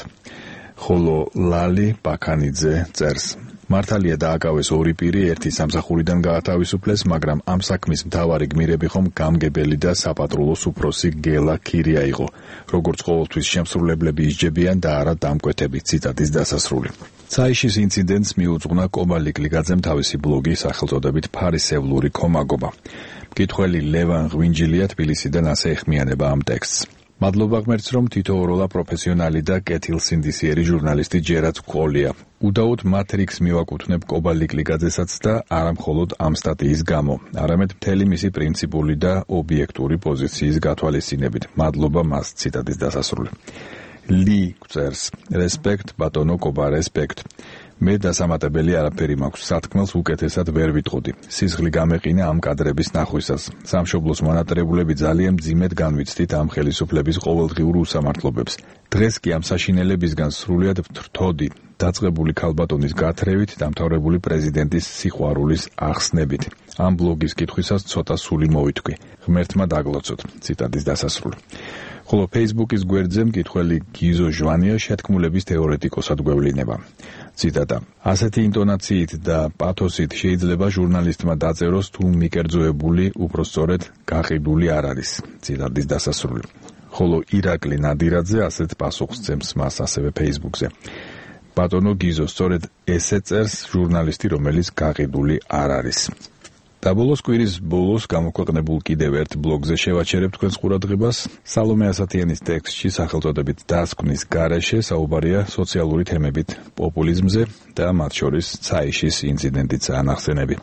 ხოლო ლალი ბაქანიძე წერს: მართალია დააკავეს ორი პირი, ერთი სამსახურიდან გაათავისუფლეს, მაგრამ ამ საქმის მთავარი გმირები ხომ გამგებელი და საპატრულოს უფროსი გელა ქირია იყო. როგორც ყოველთვის შემსრულებლები ისჯებიან და არა დამკვეთები. ციტატის დასასრული. ცაიშის ინციდენტს მიუძღვნა კობალი კლიკაძემ თავისი ბლოგი სახელწოდებით ფარისევლური კომაგობა. მკითხველი ლევან ღვინჯილია თბილისიდან ასე ეხმიანება ამ ტექსტს. მადლობა ღმერთს, რომ თითოეულა პროფესიონალი და კეთილსინდისიერი ჟურნალისტი ჯერაც გვყოლია. უდაოდ მათ რიგს მივაკუთვნებ კობალი კლიკაძესაც და არა მხოლოდ ამ სტატიის გამო, არამედ მთელი მისი პრინციპული და ობიექტური პოზიციის გათვალისწინებით. მადლობა მას. ციტატის დასასრული. ლი წერს respect ბატონო კობა respect მე დასამატებელი არაფერი მაქვს სათქმელს უკეთესად ვერ ვიტყოდი სისხლი გამეყინა ამ კადრების ნახვისას სამშობლოს მონატრებულები ძალიან მძიმედ განვიცდით ამ ხელისუფლების ყოველდღიურ უსამართლობებს დღეს კი ამ საშინელებისგან სრულიად ვთრთოდი დაწყებული ქალბატონის გათრევით დამთავრებული პრეზიდენტის სიყვარულის ახსნებით ამ ბლოგის კითხვისას ცოტა სული მოვიტყვი ღმერთმა დაგლოცოთ ციტატის დასასრული ხოლო Facebook-ის გვერდზე მკითხველი გიზო ჟვანია შეთქმულების თეორეტიკოსად გვევლინება ციტატა ასეთი ინტონაციით და პათოსით შეიძლება ჟურნალისტმა დაწეროს თუ მიკერძოებული უпростоრედ გაყიდული არ არის ციტატის დასასრული ხოლო ირაკლი ნადირაძე ასეთ პასუხს ძემს მას ასევე Facebook-ზე ბატონო გიზო სწორედ ესე წერს ჟურნალისტი რომელიც გაყიდული არ არის და ბოლოს კვირის ბოლოს გამოქვეყნებულ კიდევ ერთ ბლოგზე შევაჩერებ თქვენს ყურადღებას სალომე ასათიანის ტექსტში სახელწოდებით დასკვნის გარეშე საუბარია სოციალური თემებით პოპულიზმზე და მათ შორის ცაიშის ინციდენტიც ანახსენები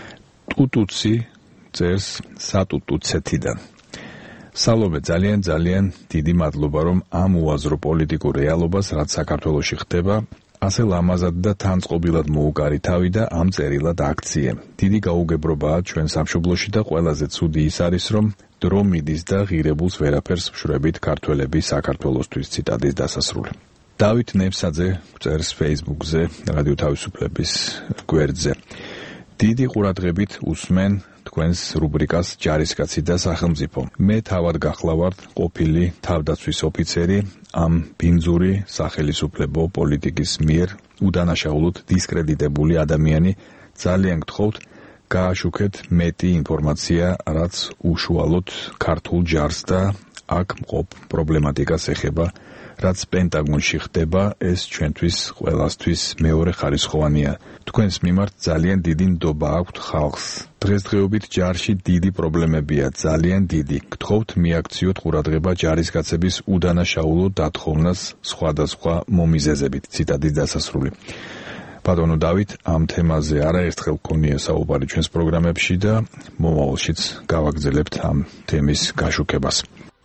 ტუტუცი წერს სატუტუცეთიდან სალომე ძალიან ძალიან დიდი მადლობა რომ ამ უაზრო პოლიტიკურ რეალობას რაც საქართველოში ხდება ასე ლამაზად და თანწყობილად მოუკარი თავი და ამ წერილად აქციე. დიდი გაუგებრობაა ჩვენ სამშობლოში და ყველაზე ცუდი ის არის რომ დრო მიდის და ღირებულს ვერაფერს ვშვრებით ქართველები საქართველოსთვის ციტატის დასასრული. დავით ნებსაძე წერს Facebook-ზე რადიო თავისუფლების გვერდზე. დიდი ყურადღებით უსმენ თქვენს რუბრიკას ჯარისკაცი და სახელმწიფო. მე თავად გახლავართ ყოფილი თავდაცვის ოფიცერი ამ ბინძური სახელისუფლებო პოლიტიკის მიერ უდანაშაულოდ დისკრედიტებული ადამიანი ძალიან გთხოვთ გააშუქეთ მეტი ინფორმაცია რაც უშუალოდ ქართულ ჯარს და აქ მყოფ პრობლემატიკას ეხება რაც პენტაგონში ხდება ეს ჩვენთვის ყველასთვის მეორე ხარისხოვანია თქვენს მიმართ ძალიან დიდი ნდობა აქვთ ხალხს დღესდღეობით ჯარში დიდი პრობლემებია ძალიან დიდი გთხოვთ მიაქციოთ ყურადღება ჯარისკაცების უდანაშაულო დათხოვნას სხვადასხვა მომიზეზებით ციტატის დასასრული ბატონო დავით ამ თემაზე არაერთხელ გქონია საუბარი ჩვენს პროგრამებში და მომავალშიც გავაგრძელებთ ამ თემის გაშუქებას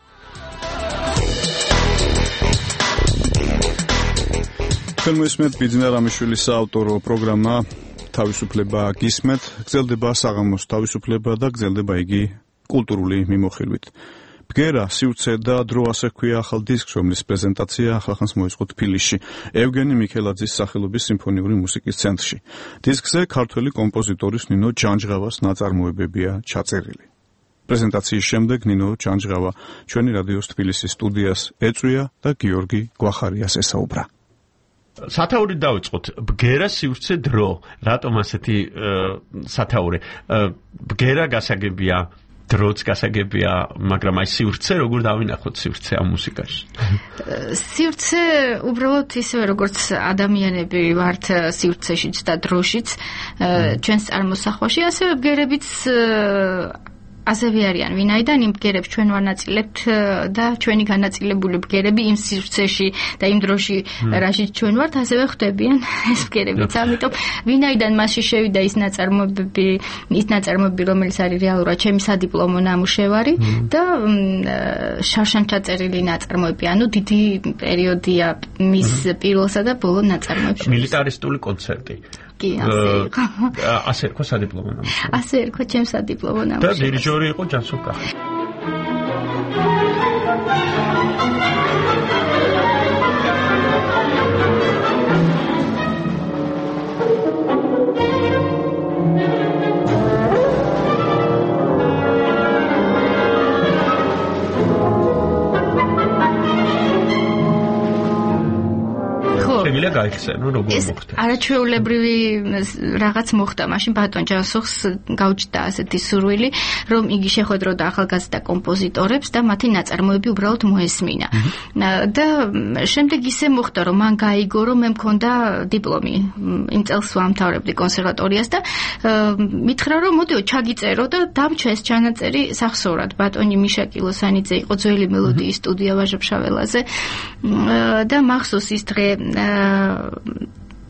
თქვენ მოისმენთ ბიძინა რამიშვილის საავტორო პროგრამა თავისუფლება გისმენთ გრძელდება საღამოს თავისუფლება და გრძელდება იგი კულტურული მიმოხილვით ბგერა სივრცე და დრო ასე ქვია ახალ დისკს რომლის პრეზენტაცია ახალხანს მოიწყო თბილისში ევგენი მიქელაძის სახელობის სიმფონიური მუსიკის ცენტრში დისკზე ქართველი კომპოზიტორის ნინო ჯანჯღავას ნაწარმოებებია ჩაწერილი პრეზენტაციის შემდეგ ნინო ჯანჯღავა ჩვენი რადიოს თბილისის სტუდიას ეწვია და გიორგი გვახარიას ესაუბრა სათაური დავიწყოთ ბგერა სივრცე დრო რატომ ასეთი სათაური ბგერა გასაგებია დროც გასაგებია მაგრამ აი სივრცე როგორ დავინახოთ სივრცე ამ მუსიკაში სივრცე უბრალოდ ისევე როგორც ადამიანები ვართ სივრცეშიც და დროშიც ჩვენს წარმოსახვაში ასევე ბგერებიც ასევე არიან ვინაიდან იმ ბგერებს ჩვენ ვანაწილებთ და ჩვენი განაწილებული ბგერები იმ სივრცეში და იმ დროში რაშიც ჩვენ ვართ ასევე ხდებიან ეს ბგერებიც ამიტომ ვინაიდან მასში შევიდა ის ნაწარმოებები ის ნაწარმოებები რომელიც არის რეალურად ჩემი სადიპლომო ნამუშევარი და შარშან ჩაწერილი ნაწარმოებები ანუ დიდი პერიოდია მის პირველსა და ბოლო ნაწარმოებში მილიტარისტული კონცერტი კი ასე იყო ასე იყო სადიპლომო ნამუშევარი ასე იყო ჩემს სადიპლომო ნამუშევარი და დირიჟორი იყო ჯანსუღ კახი შემიძლია გაიხსენო როგორ მოხდა არაჩვეულებრივი რაღაც მოხდა მაშინ ბატონ ჯანსუღს გაუჩნდა ასეთი სურვილი რომ იგი შეხვედროდა ახალგაზრდა კომპოზიტორებს და მათი ნაწარმოები უბრალოდ მოესმინა და შემდეგ ისე მოხდა რომ მან გაიგო რომ მე მქონდა დიპლომი იმ წელს ვამთავრებდი კონსერვატორიას და მითხრა რომ მოდიო ჩაგიწერო და დამჩა ეს ჩანაწერი სახსოვრად ბატონი მიშა კილოსანიძე იყო ძველი მელოდიის სტუდია ვაჟა-ფშაველაზე და მახსოვს ის დღე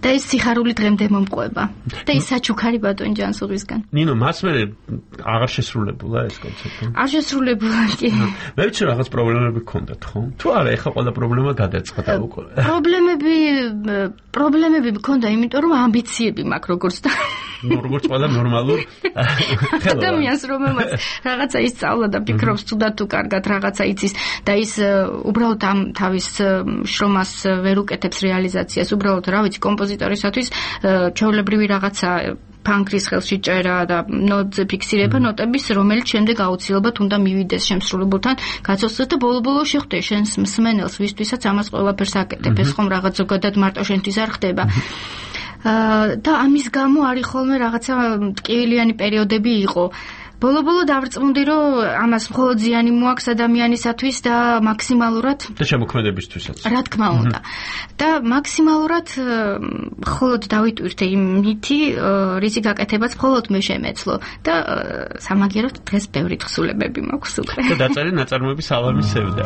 და ეს სიხარული დღემდე მომყვება. და ის საჩუქარი ბატონ ჯანსუღისგან. ნინო, მას მე აღარ შესრულებულა ეს კონცერტი. არ შესრულებულა კი. მე ვიცი რაღაც პრობლემები გქონდათ, ხო? თუ არა, ეხლა ყველა პრობლემა გადაწყდა უკვე. პრობლემები პრობლემები მქონდა, იმიტომ რომ ამბიციები მაქვს როგორც და ნუ როგორც ყველა ნორმალურ ადამიანს რომელმაც რაღაცა ისწავლა და ფიქრობს თუდად თუ კარგად რაღაცა იცის და ის უბრალოდ ამ თავის შრომას ვერ უკეთებს რეალიზაციას, უბრალოდ რა ვიცი კომპოზიტორისათვის ჩვეულებრივი რაღაცა ფანკრის ხელში წერა და ნოტზე ფიქსირება ნოტების, რომელიც შემდეგ აუცილებლად უნდა მივიდეს შემსრულებელთან გაცოცხლად და ბოლო-ბოლო შეხვდე შენს მსმენელს, ვისთვისაც ამას ყველაფერს აკეთებ. ეს ხომ რაღაც ზოგადად მარტო შენთვის არ ხდება. და ამის გამო არის ხოლმე რაღაცა ტკივილიანი პერიოდები იყო. ბოლო-ბოლო დავრწმუნდი, რომ ამას მხოლოდ ზიანი მოაქვს ადამიანისათვის და მაქსიმალურად და შემოქმედებისთვისაც. რა თქმა უნდა. და მაქსიმალურად მხოლოდ დავიტვირთე იმ ნითი, რისი გაკეთებაც მხოლოდ მე შემეცლო და სამაგიეროდ დღეს ბევრი თხზულებები მაქვს უკვე. და დაწერე ნაწარმოების ალამის სევდა.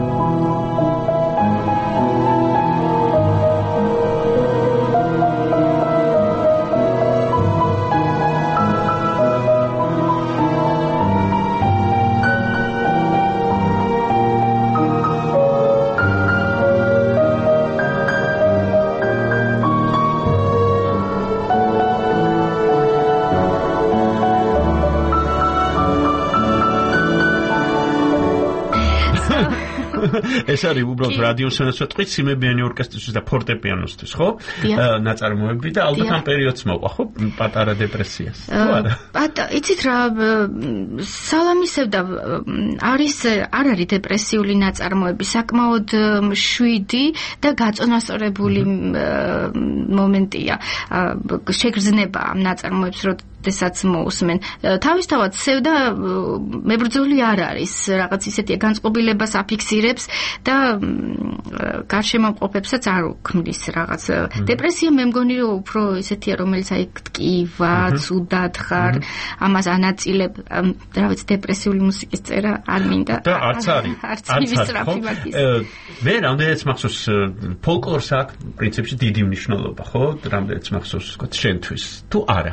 ეს არის უბრალოდ რადიოსანაც ვეთყვით სიმებიანი ორკესტრისთვის და ფორტეპიანოსთვის, ხო? ნაწარმოები და ალბათ ამ პერიოდს მოყვა, ხო? პატარა დეპრესიას. თუ არა? პატა, იცით რა, სალამისევდა არის არ არის დეპრესიული ნაწარმოები, საკმაოდ მშვიდი და გაწონასწორებული მომენტია. შეგრძნება ამ ნაწარმოებს, რომ ესაც მოусმენ. თავისთავად სევდა მებრძოლი არ არის, რაღაც ისეთია განწყობილებას აფიქსირებს და გარშემოყოფებსაც არ უქმნის რაღაც. დეპრესია მე მგონი რომ უფრო ისეთია, რომელიც აი ტკივა, ცუდად ხარ, ამას ანაწილებ, რა ვიცი, დეპრესიული მუსიკის წერა არ მინდა. და არც არის. არც მისწრაფი მაგის. მე რამდენიც მახსოვს ფოლკლორს აქვს პრინციპში დიდი მნიშვნელობა, ხო? რამდენიც მახსოვს, ვთქვა, შენთვის. თუ არა?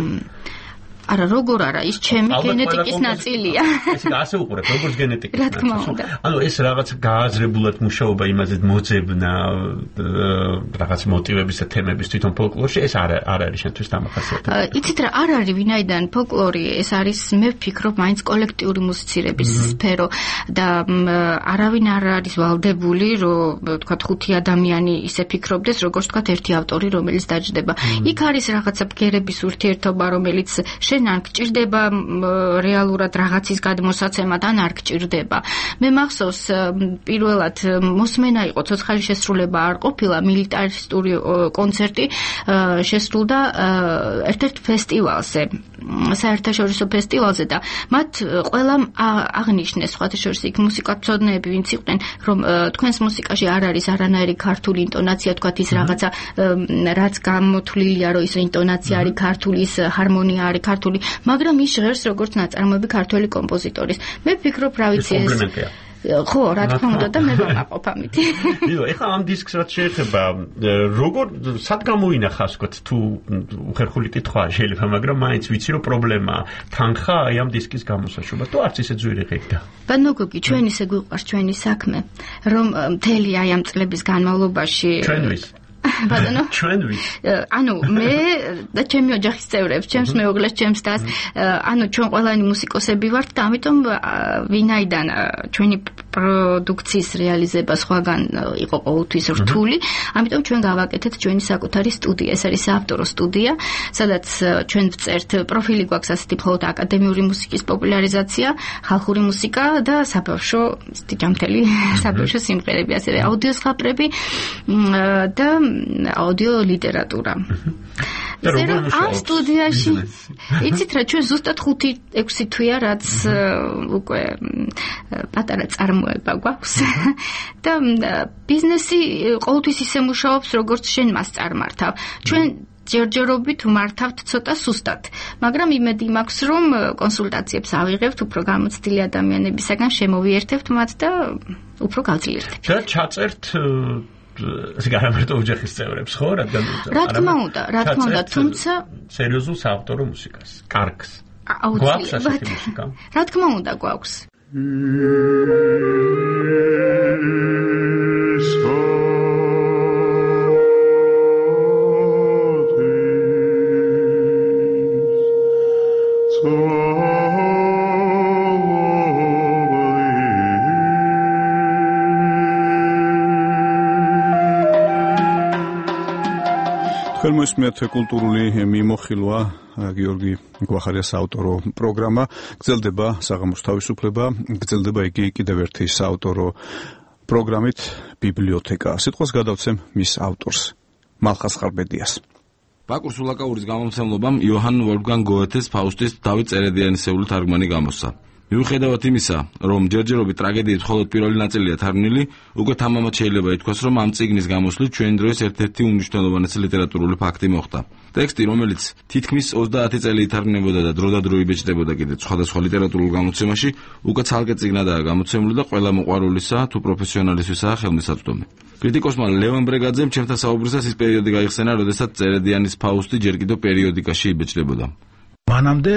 არა, როგორ არა, ის ჩემი გენეტიკის ნაწილია. ეს ასე უყურებ, როგორც გენეტიკის რა თქმა უნდა. ანუ ეს რაღაც გააზრებულად მუშაობა იმაზე მოძებნა რაღაც მოტივების და თემების თვითონ ფოლკლორში, ეს არ არ არის შენთვის დამახასიათებელი. იცით რა, არ არის ვინაიდან ფოლკლორი, ეს არის მე ვფიქრობ მაინც კოლექტიური მუსიცირების სფერო და არავინ არ არის ვალდებული, რომ თქვა ხუთი ადამიანი ისე ფიქრობდეს, როგორც თქვა ერთი ავტორი, რომელიც დაჯდება. იქ არის რაღაცა ბგერების ურთიერთობა, რომელიც შენ არ გჭირდება რეალურად რაღაცის გადმოსაცემად ან არ გჭირდება. მე მახსოვს პირველად მოსმენა იყო ცოცხალი შესრულება არ ყოფილა, მილიტარისტური კონცერტი შესრულდა ერთ-ერთ ფესტივალზე, საერთაშორისო ფესტივალზე და მათ ყველამ აღნიშნეს, სხვათა შორის იქ მუსიკათმცოდნეები ვინც იყვნენ, რომ თქვენს მუსიკაში არ არის არანაირი ქართული ინტონაცია, თქვათ ის რაღაცა რაც გამოთვლილია, რომ ის ინტონაცია არის ქართული, ის ჰარმონია არის ქართული, მაგრამ ის ჟღერს როგორც ნაწარმოები ქართველი კომპოზიტორის. მე ვფიქრობ, რა ვიცი ეს ხო, რა თქმა უნდა და მე ვამაყობ ამით. ნინო, ეხლა ამ დისკს რაც შეეხება, როგორ სად გამოინახავს, ვთქვათ, თუ უხერხული კითხვა შეიძლება, მაგრამ მაინც ვიცი, რომ პრობლემაა თანხა აი ამ დისკის გამოსაშობა, თუ არც ისე ძვირი ღირდა. ბანოგოგი, ჩვენ ისე გვიყვარს ჩვენი საქმე, რომ მთელი აი ამ წლების განმავლობაში ჩვენთვის ბატონო ჩვენთვის ანუ მე და ჩემი ოჯახის წევრებს, ჩემს მეუღლეს, ჩემს დას, ანუ ჩვენ ყველანი მუსიკოსები ვართ და ამიტომ ვინაიდან ჩვენი პროდუქციის რეალიზება სხვაგან იყო ყოველთვის რთული, ამიტომ ჩვენ გავაკეთეთ ჩვენი საკუთარი სტუდია. ეს არის საავტორო სტუდია, სადაც ჩვენ ვწერთ, პროფილი გვაქვს ასეთი მხოლოდ აკადემიური მუსიკის პოპულარიზაცია, ხალხური მუსიკა და საბავშვო ჯამთელი საბავშვო სიმღერები, ასევე აუდიო ზღაპრები და აუდიო ლიტერატურა. ამ სტუდიაში იცით რა, ჩვენ ზუსტად ხუთი ექვსი თვეა რაც უკვე პატარა წარმოება გვაქვს და ბიზნესი ყოველთვის ისე მუშაობს, როგორც შენ მას წარმართავ. ჩვენ ჯერჯერობით ვმართავთ ცოტა სუსტად, მაგრამ იმედი მაქვს, რომ კონსულტაციებს ავიღებთ უფრო გამოცდილი ადამიანებისაგან, შემოვიერთებთ მათ და უფრო გავძლიერდებთ. და ჩაწერთ გარამარტო ოჯახის წევრებს, ხო, რადგან რა თქმა უნდა, რა თქმა უნდა, თუმცა სერიოზულ საავტორო მუსიკას, კარგს. გვაქვს ასეთი მუსიკა? რა თქმა უნდა, გვაქვს. ხელმოსმეთ კულტურული მიმოხილვა გიორგი გვახარიას საავტორო პროგრამა გრძელდება საღამოს თავისუფლება გრძელდება იგი კიდევ ერთი საავტორო პროგრამით ბიბლიოთეკა სიტყვას გადავცემ მის ავტორს მალხას ხარბედიას ბაკურ სულაკაურის გამომცემლობამ იოჰან ვოლფგანგ გოეთეს ფაუსტის დავით წერედიანისეული თარგმანი გამოსცა მიუხედავად იმისა, რომ ჯერჯერობით ტრაგედიით მხოლოდ პირველი ნაწილია თარგმნილი, უკვე თამამად შეიძლება ითქვას, რომ ამ წიგნის გამოსვლით ჩვენი დროის ერთ-ერთი უმნიშვნელოვანესი ლიტერატურული ფაქტი მოხდა. ტექსტი, რომელიც თითქმის ოცდაათი წელი ითარგმნებოდა და დროდადრო იბეჭდებოდა კიდევ სხვადასხვა ლიტერატურულ გამოცემაში, უკვე ცალკე წიგნადაა გამოცემული და ყველა მოყვარულისა თუ პროფესიონალისთვისაა ხელმისაწვდომი. კრიტიკოსმა ლევან ბრეგაძემ ჩემთან საუბრისას ის პერიოდი გაიხსენა, როდესაც წერედიანის ფაუსტი ჯერ კიდევ პერიოდიკაში იბეჭდებოდა. მანამდე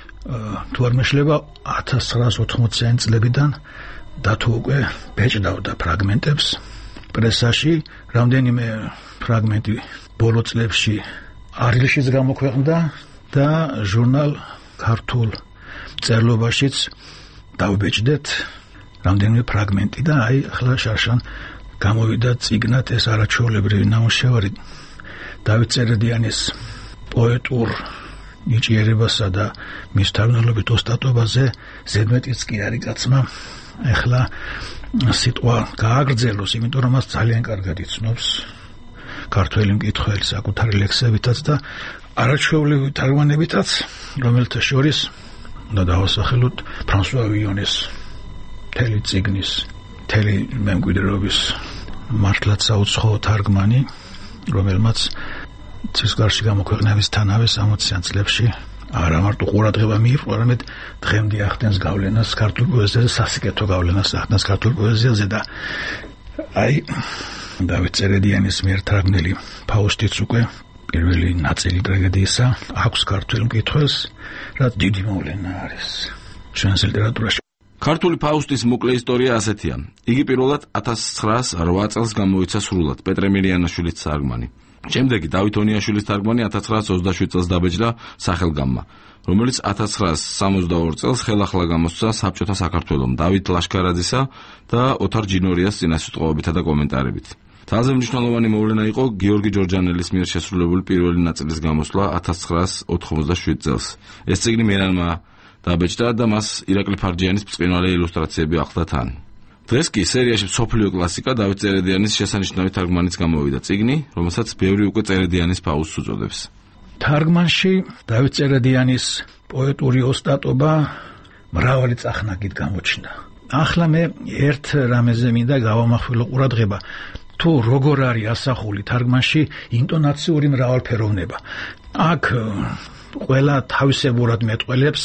თუ არ მეშლება ათას ცხრაას ოთხმოციანი წლებიდან და თუ უკვე ბეჭდავდა ფრაგმენტებს პრესაში რამდენიმე ფრაგმენტი ბოლო წლებში არილშიც გამოქვეყნდა და ჟურნალ ქართულ წერლობაშიც დავბეჭდეთ რამდენიმე ფრაგმენტი და აი ახლა შარშან გამოვიდა წიგნად ეს არაჩვეულებრივი ნამუშევარი დავით წერედიანის პოეტურ ნიჭიერებასა და მის თარგმნილობით ოსტატობაზე ზედმეტიც კი არის კაცმა ეხლა სიტყვა გააგრძელოს იმიტომ რომ მას ძალიან კარგად იცნობს ქართველი მკითხველი საკუთარი ლექსებითაც და არაჩვეულებრივი თარგმანებითაც რომელთა შორის და დავასახელოთ ფრანსუა ვიონეს მთელი წიგნის მთელი მემკვიდრეობის მართლაც საუცხოო თარგმანი რომელმაც ცისკარში გამოქვეყნებისთანავე სამოციან წლებში არა მარტო ყურადღება მიიღო, არამედ დღემდე ახდენს გავლენას ქართულ პოეზიაზე, სასიკეთო გავლენას ახდენს ქართულ პოეზიაზე და აი დავით წერედიანის მიერ თარგმნილი ფაუსტიც უკვე პირველი ნაწილი ტრაგედიისა აქვს ქართულ მკითხველს, რაც დიდი მოვლენა არის ჩვენს ლიტერატურაში. ქართული ფაუსტის მოკლე ისტორია ასეთია. იგი პირველად ათას ცხრაას ორი წელს გამოიცა სრულად პეტრე მირიანაშვილის თარგმანი. შემდეგი დავით ონიაშვილის თარგმანი ათას ცხრაას ოცდაშვიდ წელს დაბეჭდა სახელგამმა, რომელიც ათას ცხრაას სამოცდაორ წელს ხელახლა გამოსცა საბჭოთა საქართველომ დავით ლაშქარაძისა და ოთარ ჯინორიას წინასიტყვაობითა და კომენტარებით. თავზე მნიშვნელოვანი მოვლენა იყო გიორგი ჯორჯანელის მიერ შესრულებული პირველი ნაწილის გამოსვლა ათას ცხრაას ოთხმოცდაშვიდ წელს. ეს წიგნი მერანმა დაბეჭდა და მას ირაკლი ფარჯიანის ბრწყინვალე ილუსტრაციები ახლდა თან. დღეს კი სერიაში მსოფლიო კლასიკა დავით წერედიანის შესანიშნავი თარგმანიც გამოვიდა წიგნი, რომელსაც ბევრი უკვე წერედიანის ფაუსტს უწოდებს. თარგმანში დავით წერედიანის პოეტური ოსტატობა მრავალი წახნაგით გამოჩნდა. ახლა მე ერთ რამეზე მინდა გავამახვილო ყურადღება. თუ როგორ არის ასახული თარგმანში ინტონაციური მრავალფეროვნება. აქ ყველა თავისებურად მეტყველებს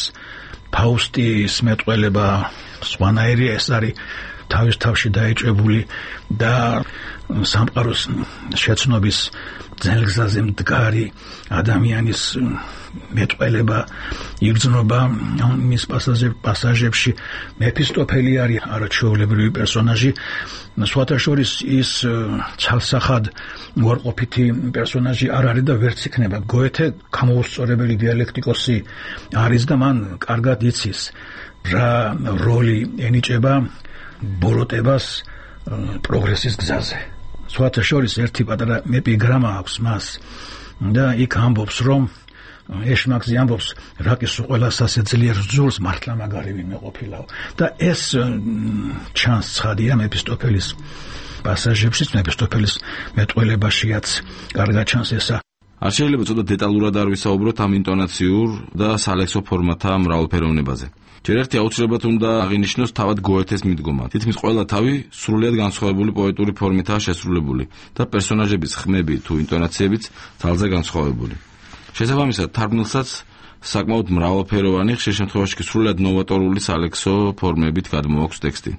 ფაუსტის მეტყველება სხვანაირია ეს არის თავის თავში დაეჭებული და სამყაროს შეცნობის ძელგზაზე მდგარი ადამიანის მეტყველება იგრძნობა მის პასაჟებში მეფისტოფელი არის არაჩვეულებრივი პერსონაჟი სხვათა შორის ის ცალსახად უარყოფითი პერსონაჟი არ არის და ვერც იქნება გოეთე გამოუსწორებელი დიალექტიკოსი არის და მან კარგად იცის რა როლი ენიჭება ბოროტებას პროგრესის გზაზე. სხვათა შორის ერთი პატარა ეპიგრამა აქვს მას და იქ ამბობს რომ ეშმაკზე ამბობს რაკის ყველა სასეძლიერ ძულს მართლა მაგარი ვინმე ყოფილაო და ეს ჩანს ცხადია მეფისტოფელის პასაჟებში მეფისტოფელის მეტყველებაშიაც კარგად ჩანს ესა. არ შეიძლება ცოტა დეტალურად არ ვისაუბროთ ამ ინტონაციურ და სალექსო ფორმათა მრავალფეროვნებაზე. ჯერ ერთი აუცილებლად უნდა აღინიშნოს თავად გოეთეს მიდგომა. თითქმის ყველა თავი სრულიად განსხვავებული პოეტური ფორმითაა შესრულებული და პერსონაჟების ხმები თუ ინტონაციებიც ძალზე განსხვავებული. შესაბამისად, თარგმნილსაც საკმაოდ მრავალფეროვანი, ხშირ შემთხვევაში კი სრულიად ნოვატორული სალექსო ფორმებით გადმოაქვს ტექსტი.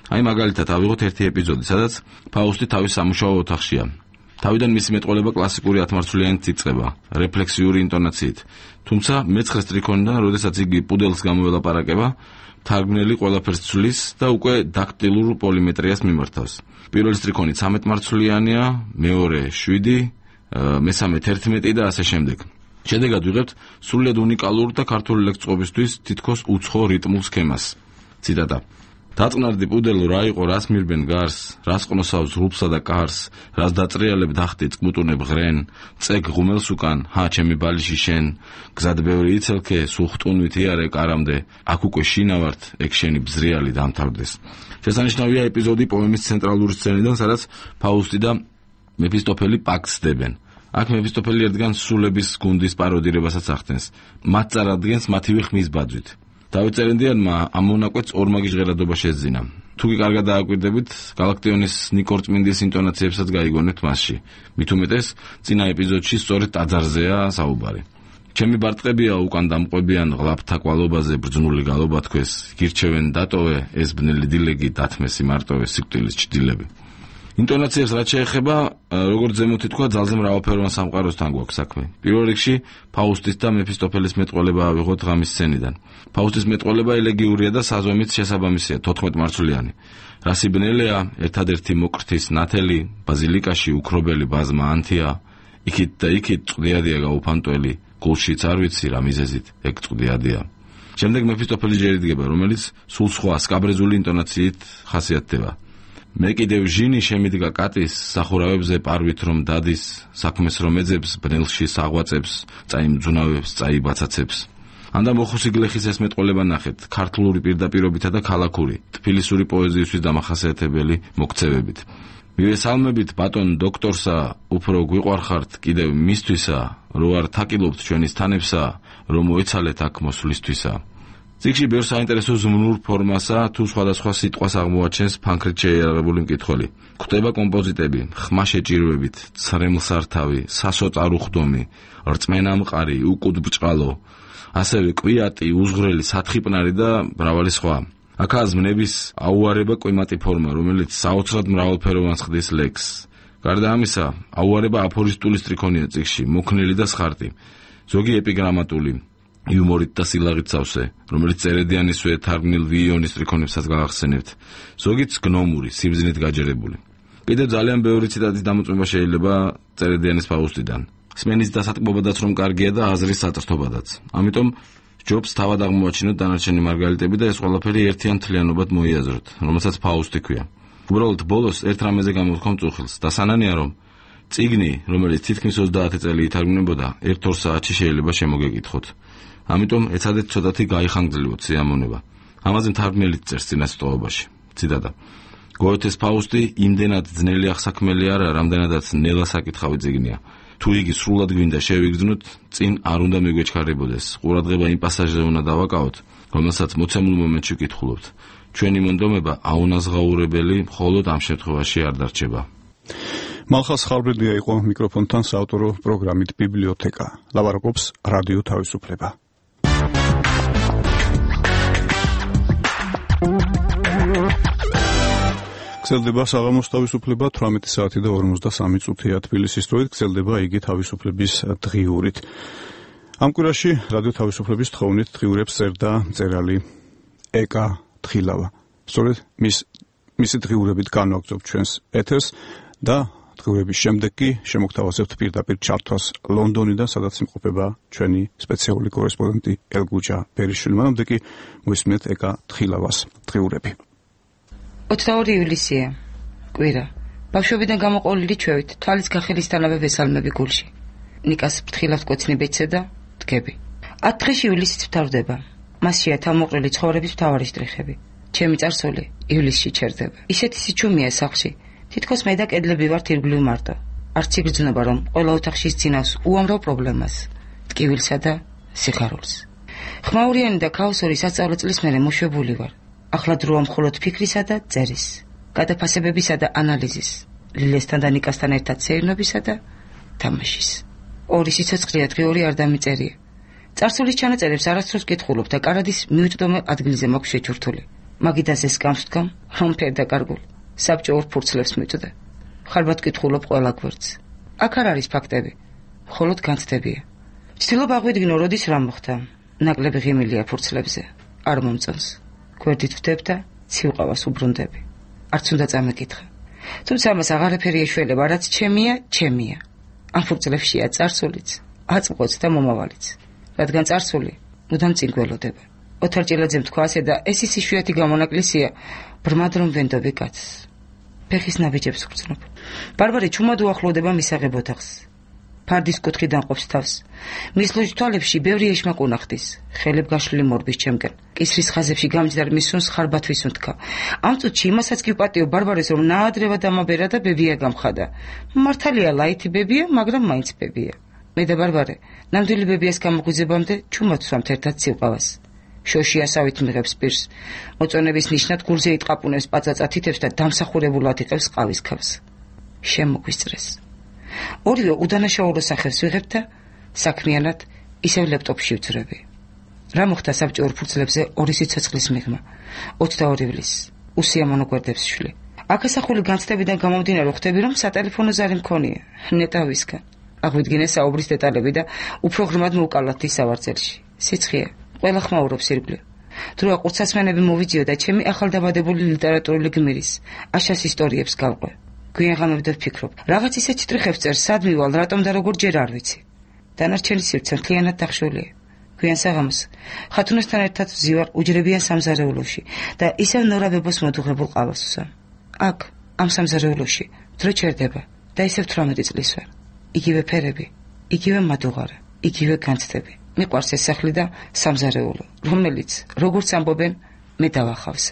აი მაგალითად ავიღოთ ერთი ეპიზოდი, სადაც ფაუსტი თავის სამუშაო ოთახშია. თავიდან მისი მეტყველება კლასიკური ათმარცვლიანით იწყება, რეფლექსიური ინტონაციით. თუმცა მეცხრე სტრიქონიდან, როდესაც იგი პუდელს გამოველაპარაკება, თარგმნელი ყველაფერს ცვლის და უკვე დაქტილურ პოლიმეტრიას მიმართავს. პირველი სტრიქონი ცამეტმარცვლიანია, მეორე შვიდი, მესამე თერთმეტი და ასე შემდეგ. შედეგად ვიღებთ სრულიად უნიკალურ და ქართული ლექსწყობისთვის თითქოს უცხო რიტმულ სქემას. ციტატა: დაწყნარდი პუდელო რა იყო, რას მირბენ გარს, რას ყნოსავს რუბსა და კარს, რას დაწრიალებ დახტი წყმუტუნებ ღრენ, წეგ ღუმელს უკან, ჰა ჩემი ბალიში შენ, გზად ბევრი იცელქე, სულ ხტუნვით იარე კარამდე, აქ უკვე შინავართ, ეგ შენი ბზრიალი დამთავრდეს. შესანიშნავია ეპიზოდი პოემის ცენტრალური სცენიდან, სადაც ფაუსტი და მეფისტოფელი პაქტს დებენ. აქ მეფისტოფელი ერთგან სულების გუნდის პაროდირებასაც ახდენს. მათ წარადგენს მათივე ხმის ბაძვით. დავით წერენდიანმა ამ მონაკვეთს ორმაგი ჟღერადობა შეძინა. თუ კი კარგად დააკვირდებით, გალაქტიონის ნიკორ წმინდის ინტონაციებსაც გაიგონებთ მასში. მით უმეტეს, წინა ეპიზოდში სწორედ ტაძარზეა საუბარი. ჩემი ბარტყებია უკან დამყვებიან ღლაფთა კვალობაზე ბრძნული გალობა თქოს, გირჩევენ დატოვე ეს ბნელი დილეგი დათმესი მარტოვე სიკვდილის ჭდილები. ინტონაციებს რაც შეეხება, როგორც ზემოთ თქვა, ძალზე მრავალფეროვან სამყაროსთან გვაქვს საქმე. პირველ რიგში ფაუსტის და მეფისტოფელის მეტყველება ავიღოთ ღამის სცენიდან. ფაუსტის მეტყველება ელეგიურია და საზომით შესაბამისია, თოთხმეტმარცვლიანი. რასი ბნელია, ერთადერთი მოკრთის ნათელი, ბაზილიკაში უქრობელი ბაზმა ანთია, იქით და იქით წვდიადია გაუფანტველი, გულშიც არ ვიცი რა მიზეზით, ეგ წვდიადია. შემდეგ მეფისტოფელი ჯერიდგება, რომელიც სულ სხვა სკაბრეზული ინტონაციით ხასიათდება. მე კიდევ ჟინი შემიდგა კატის, სახურავებზე პარვით რომ დადის, საქმეს რომ ეძებს, ბნელში საღვაწებს, წაიმძუნავებს, წაიბაცაცებს. ანდა მოხუსი გლეხის ეს მეტყველება ნახეთ, ქართლური პირდაპირობითა და ქალაქური, თბილისური პოეზიისთვის დამახასიათებელი მოქცევებით. მივესალმებით ბატონ დოქტორსა, უფრო გვიყვარხართ კიდევ მისთვისა, რო არ თაკილობთ ჩვენის თანებსა, რომ მოეცალეთ აქ მოსვლისთვისა. წიგნში ბევრ საინტერესო ზმნურ ფორმასა თუ სხვადასხვა სიტყვას აღმოაჩენს ფანქრით შეიარაღებული მკითხველი. გვხვდება კომპოზიტები, ხმა შეჭირვებით, ცრემლსართავი, სასოწარუხდომი, რწმენა მყარი, უკუდბრჭყალო, ასევე კვიატი, უზღრელი, სათხიპნარი და მრავალი სხვა. აქაა ზმნების აუარება კვიმატი ფორმა, რომელიც საოცრად მრავალფეროვანს ხდის ლექსს. გარდა ამისა, აუარება აფორისტული სტრიქონია წიგნში, მოქნილი და სხარტი, ზოგი ეპიგრამატული, იუმორით და სილაღით სავსე, რომელიც წერედიანისვე თარგმნილ ვიიონის სტრიქონებსაც გაახსენებთ, ზოგიც გნომური, სიბზნით გაჯერებული. კიდევ ძალიან ბევრი ციტატის დამოწმება შეიძლება წერედიანის ფაუსტიდან. სმენის დასატკბობადაც რომ კარგია და აზრის საწრთობადაც. ამიტომ ჯობს თავად აღმოაჩინოთ დანარჩენი მარგალიტები და ეს ყველაფერი ერთიან მთლიანობად მოიაზროთ, რომელსაც ფაუსტი ქვია. უბრალოდ ბოლოს ერთ რამეზე გამოვთქვამ წუხილს, დასანანია რომ წიგნი, რომელიც თითქმის ოცდაათი წელი ითარგმნებოდა, ერთ-ორ საათში შეიძლება შემოგეკითხოთ. ამიტომ ეცადეთ ცოტათი გაიხანგრძლივოთ სიამოვნება. ამაზე მთარგმნელი წერს წინასწრობაში. ციტატა: გოეთეს ფაუსტი იმდენად ძნელი აღსაქმელი არა, რამდენადაც ნელა საკითხავი წიგნია. თუ იგი სრულად გვინდა შევიგრძნოთ, წინ არ უნდა მიგვეჩქარებოდეს. ყურადღება იმ პასაჟზე უნდა დავაკავოთ, რომელსაც მოცემულ მომენტში ვკითხულობთ. ჩვენი მონდომება აუნაზღაურებელი მხოლოდ ამ შემთხვევაში არ დარჩება. მალხას ხალბედია იყო მიკროფონთან საავტორო პროგრამით ბიბლიოთეკა. ლაპარაკობს რადიო თავისუფლება. გრძელდება საღამოს თავისუფლება თვრამეტი საათი და ორმოცდასამი წუთია თბილისის დროით, გრძელდება იგი თავისუფლების დღიურით. ამ კვირაში რადიო თავისუფლების თხოვნით დღიურებს წერდა მწერალი ეკა თხილავა. სწორედ მის მისი დღიურებით განვაგრძობთ ჩვენს ეთერს და დღიურების შემდეგ კი შემოგთავაზებთ პირდაპირ ჩართვას ლონდონიდან, სადაც იმყოფება ჩვენი სპეციალური კორესპონდენტი ელგუჯა ბერიშვილი. მანამდე კი მოისმინეთ ეკა თხილავას დღიურები. ოცდაორი ივლისია. კვირა. ბავშვობიდან გამოყოლილი ჩვევით, თვალის გახილისთანავე ვესალმები გულში. ნიკას ფრთხილად კვეცნი ბეცე და დგები. ათ დღეში ივლისიც ვთავრდება. მასშია თავმოყრილი ცხოვრების მთავარი შტრიხები. ჩემი წარსული ივლისში ჩერდება. ისეთი სიჩუმეა სახლში. თითქოს მე და კედლები ვართ ირგვლივ მარტო. არც იგრძნობა რომ ყველა ოთახში სცინავს უამრავ პრობლემას, ტკივილსა და სიხარულს. ხმაურიანი და ქაოსური სასწავლო წლის მერე მოშვებული ვარ. ახლა დროა მხოლოდ ფიქრისა და წერის, გადაფასებებისა და ანალიზის, ლილესთან და ნიკასთან ერთად სეირნობისა და თამაშის. ორი სიცოცხლეა დღიური არ დამიწერია. წარსულის ჩანაწერებს არასდროს გითხულობ და კარადის მიუწვდომელ ადგილზე მაქვს შეჩურთული. მაგიდაზე სკამსდგამ რომ ფერდაკარგულ საბჭოურ ფურცლებს მიწვდე. ხალბად კითხულობ ყველა გვერდს. აქ არ არის ფაქტები, მხოლოდ განცდებია. ვცდილობ აღვიდგინო, როდის რა მოხდა. ნაკლები ღიმილია ფურცლებზე, არ მომწონს. გვერდით ვდებ და ცივყავას უბრუნდები. არც უნდა წამეკითხა. თუმცა ამას აღარაფერი ეშველება, რაც ჩემია, ჩემია. ამ ფურცლებშია წარსულიც, აწმყოც და მომავალიც. რადგან წარსული მუდამ წინ გველოდება. ოთარ ჭილაძემ თქვა ასე და ეს ის იშვიათი გამონაკლისია, ბრმად რომ ვენდობი კაცს. ფეხის ნაბიჯებს ვგრძნობ. ბარბარე ჩუმად უახლოვდება მისაღებ ოთახს. ფარდის კუთხიდან ყოფს თავს. მის ლოჯ თვალებში ბევრი ეშმაკუნა ხდის. ხელებ გაშლილი მორბის ჩემკენ. კისრის ხაზებში გამჯდარ მის სუნს ხარბად ვისუნთქა. ამ წუთში იმასაც კი ვპატიო ბარბარეს, რომ ნაადრევად ამაბერა და ბებია გამხადა. მართალია ლაითი ბებია, მაგრამ მაინც ბებია. მე და ბარბარე ნამდვილი ბებიას გამოგვიძებამდე ჩუმად ვსვამთ ერთად ცივყავას. შოში ასავით მიღებს პირს. მოწონების ნიშნად გულზე იტყაპუნებს პაწაწათითებს და დამსახურებულად იყევს ყავის ქავს. შემოგვისწრეს. ორივე უდანაშაულო სახეს ვიღებთ და საქმიანად ისევ ლეპტოპში ვძვრები. რა მოხდა საბჭოურ ფურცლებზე ორი სიცოცხლის მიღმა. ოცდაორი ივლისს უსიამოვნო გვერდებს ვშლი. აქ ასახული განცდებიდან გამომდინარე ხვდები, რომ სატელეფონო ზარი მქონია. ნეტავისგან. აღვიდგინე საუბრის დეტალები და უფრო ღრმად მოვკალათ ის სავარძელში. სიცხეა. ყველა ხმაურობს ირგვლივ. დროა ყურცასმენები მოვიძიო და ჩემი ახალდაბადებული ლიტერატურული გმირის აშას ისტორიებს გავყვე. გვიან ღამებდა ვფიქრობ, რაღაც ისეთ ჭტრიხებს წერს, სად მივალ, რატომ და როგორ ჯერ არ ვიცი. დანარჩენი სივრცე მთლიანად დახშულია. გვიან საღამოს ხათუნასთან ერთად ვზივარ უჯრებიან სამზარეულოში და ისევ ნორაბებოს მოდუღებულ ყავას ვსვამ. აქ, ამ სამზარეულოში, დრო ჩერდება და ისევ თვრამეტი წლის ვარ. იგივე ფერები, იგივე მადუღარა, იგივე განცდები. მიყვარს ეს სახლი და სამზარეულო, რომელიც, როგორც ამბობენ, მე დავახავსე.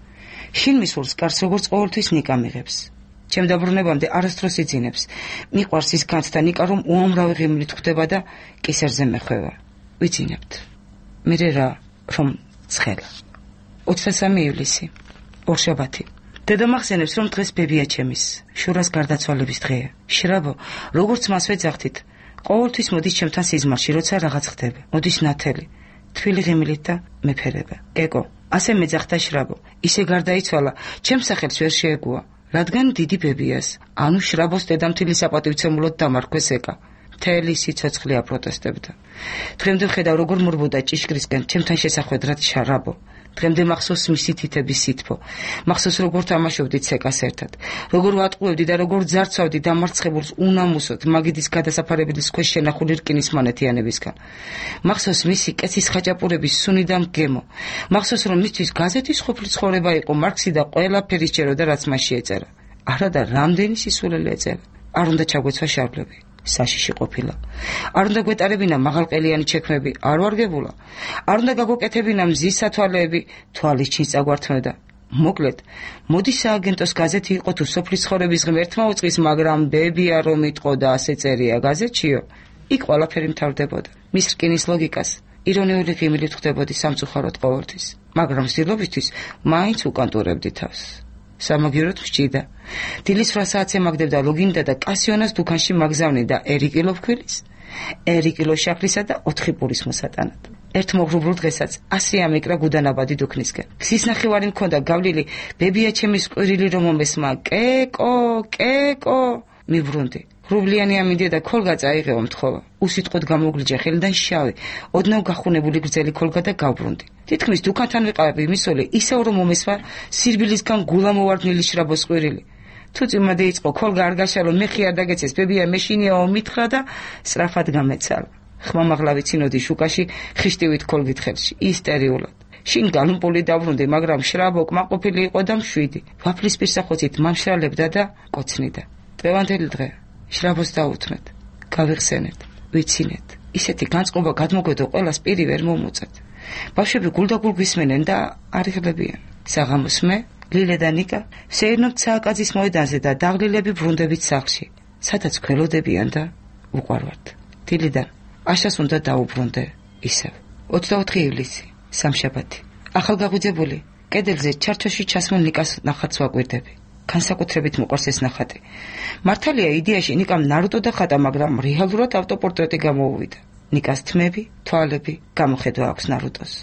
შინ მისულს კარს როგორც ყოველთვის ნიკა მიღებს. ჩემ დაბრუნებამდე არასდროს იძინებს. მიყვარს ის განცდა ნიკა, რომ უამრავი ღიმილით ხვდება და კისერზე მეხვევა. ვიცინებთ. მერე რა, რომ ცხელა. ოცდასამი ივლისი, ორშაბათი. დედა მახსენებს, რომ დღეს ბებია ჩემის, შურას გარდაცვალების დღეა. შრაბო, როგორც მას ვეძახთით, ყოველთვის მოდის ჩემთან სიზმარში, როცა რაღაც ხდება. მოდის ნათელი, თბილი ღიმილით და მეფერება. ეკო, ასე მეძახდა შრაბო. ისე გარდაიცვალა, ჩემს სახელს ვერ შეეგუა, რადგან დიდი ბებიას, ანუ შრაბოს დედამთილი საპატივცემულოდ დამარქვეს ეკა. მთელი სიცოცხლე აპროტესტებდა. დღემდე ვხედავ, როგორ მორბოდა ჭიშკრისკენ ჩემთან შესახვედრად შრაბო. დღემდე მახსოვს მისი თითების სითბო. მახსოვს, როგორ თამაშობდით ცეკას ერთად, როგორ ვატყუებდი და როგორ ძარცვავდი დამარცხებულს უნამუსოდ მაგიდის გადასაფარებელის ქვეშ შენახული რკინის მონეტიანებისგან. მახსოვს მისი კეცის ხაჭაპურების სუნი და მგემო. მახსოვს, რომ მისთვის გაზეთის ყოფილი ცხოვრება იყო მარქსი და ყველაფერი სჯეროდა, რაც მასში ეწერა. არა და რამდენი სისულელე ეწერა. არ უნდა ჩაგვეცვა შარვლები. საშიში ყოფილა. არ უნდა გვეტარებინა მაღალყელიანი ჩექმები, არ ვარგებულა. არ უნდა გაგვეკეთებინა მზის სათვალეები, თვალის ჩინს წაგვართმევდა. მოკლედ, მოდი სააგენტოს გაზეთი იყო თუ სოფლის ცხოვრების ღმერთმა უწყის, მაგრამ ბებია რომ იტყო და ასე წერია გაზეთშიო, იქ ყველაფერი მთავრდებოდა. მის რკინის ლოგიკას ირონიული ღიმილით ხვდებოდი სამწუხაროდ ყოველთვის, მაგრამ ვსდილობისთვის მაინც უკანტურებდი თავს. სამაგიეროდ ვსჭიდა. დილის რვა საათზე მაგდებდა ლოგინდა და კასიონას დუქანში მაგზავნიდა ერთი კილო ფქვილის, ერთი კილო შაქრისა და ოთხი პურის მოსატანად. ერთ მოღრუბლულ დღესაც ასი ამიკრა გუდანაბადი დუქნისკენ. გზის ნახევარი მქონდა გავლილი, ბებია ჩემის ყვირილი რომ მომესმა, კეკო, კეკო, მიბრუნდი. ღრუბლიანი ამინდია და ქოლგა წაიღევა მთხოვა. უსიტყვოდ გამოგლიჯა ხელიდან შავი, ოდნავ გახუნებული გრძელი ქოლგა და გავბრუნდი. თითქმის დუქანთან ვიყავები მისული, ისევ რომ მომესვა სირბილისგან გულა მოვარდნილი შრაბოს ყვირილი. თუ წიმადე იწყო ქოლგა არ გაშალო, მე ხი არ დაგეცეს, ბებია მეშინიაო მითხრა და სწრაფად გამეცალა. ხმამაღლა ვიცინოდი შუკაში ხიშტივით ქოლგით ხელში, ისტერიულად. შინ განუპული დავრუნდი, მაგრამ შრაბო კმაყოფილი იყო და მშვიდი. ვაფლის პირსახოცით მამშრალებდა და კოცნიდა. დღევანდელი დღე შრაბოს დაუთმეთ, გავიხსენეთ, ვიცინეთ. ისეთი განწყობა გადმოგვედო, ყველას პირი ვერ მომუწეთ. ბავშვები გულდაგულ გვისმენენ და არიღლებიან. საღამოს მე, ლილე და ნიკა ვსეირნობთ სააკაძის მოედანზე და დაღლილები ბრუნდებით სახლში, სადაც ქველოდებიან და უყვარვართ. დილიდან აშას უნდა დაუბრუნდე ისევ. ოცდაოთხი ივლისი, სამშაბათი. ახალგაღუძებული, კედელზე ჩარჩოში ჩასმულ ნიკას ნახატს ვაკვირდები. განსაკუთრებით მოყვარს ეს ნახატი. მართალია იდეაში ნიკამ ნარუტო დახატა, მაგრამ რეალურად ავტოპორტრეტი გამოუვიდა. ნიკას თმები, თვალები, გამოხედვა აქვს ნარუტოს.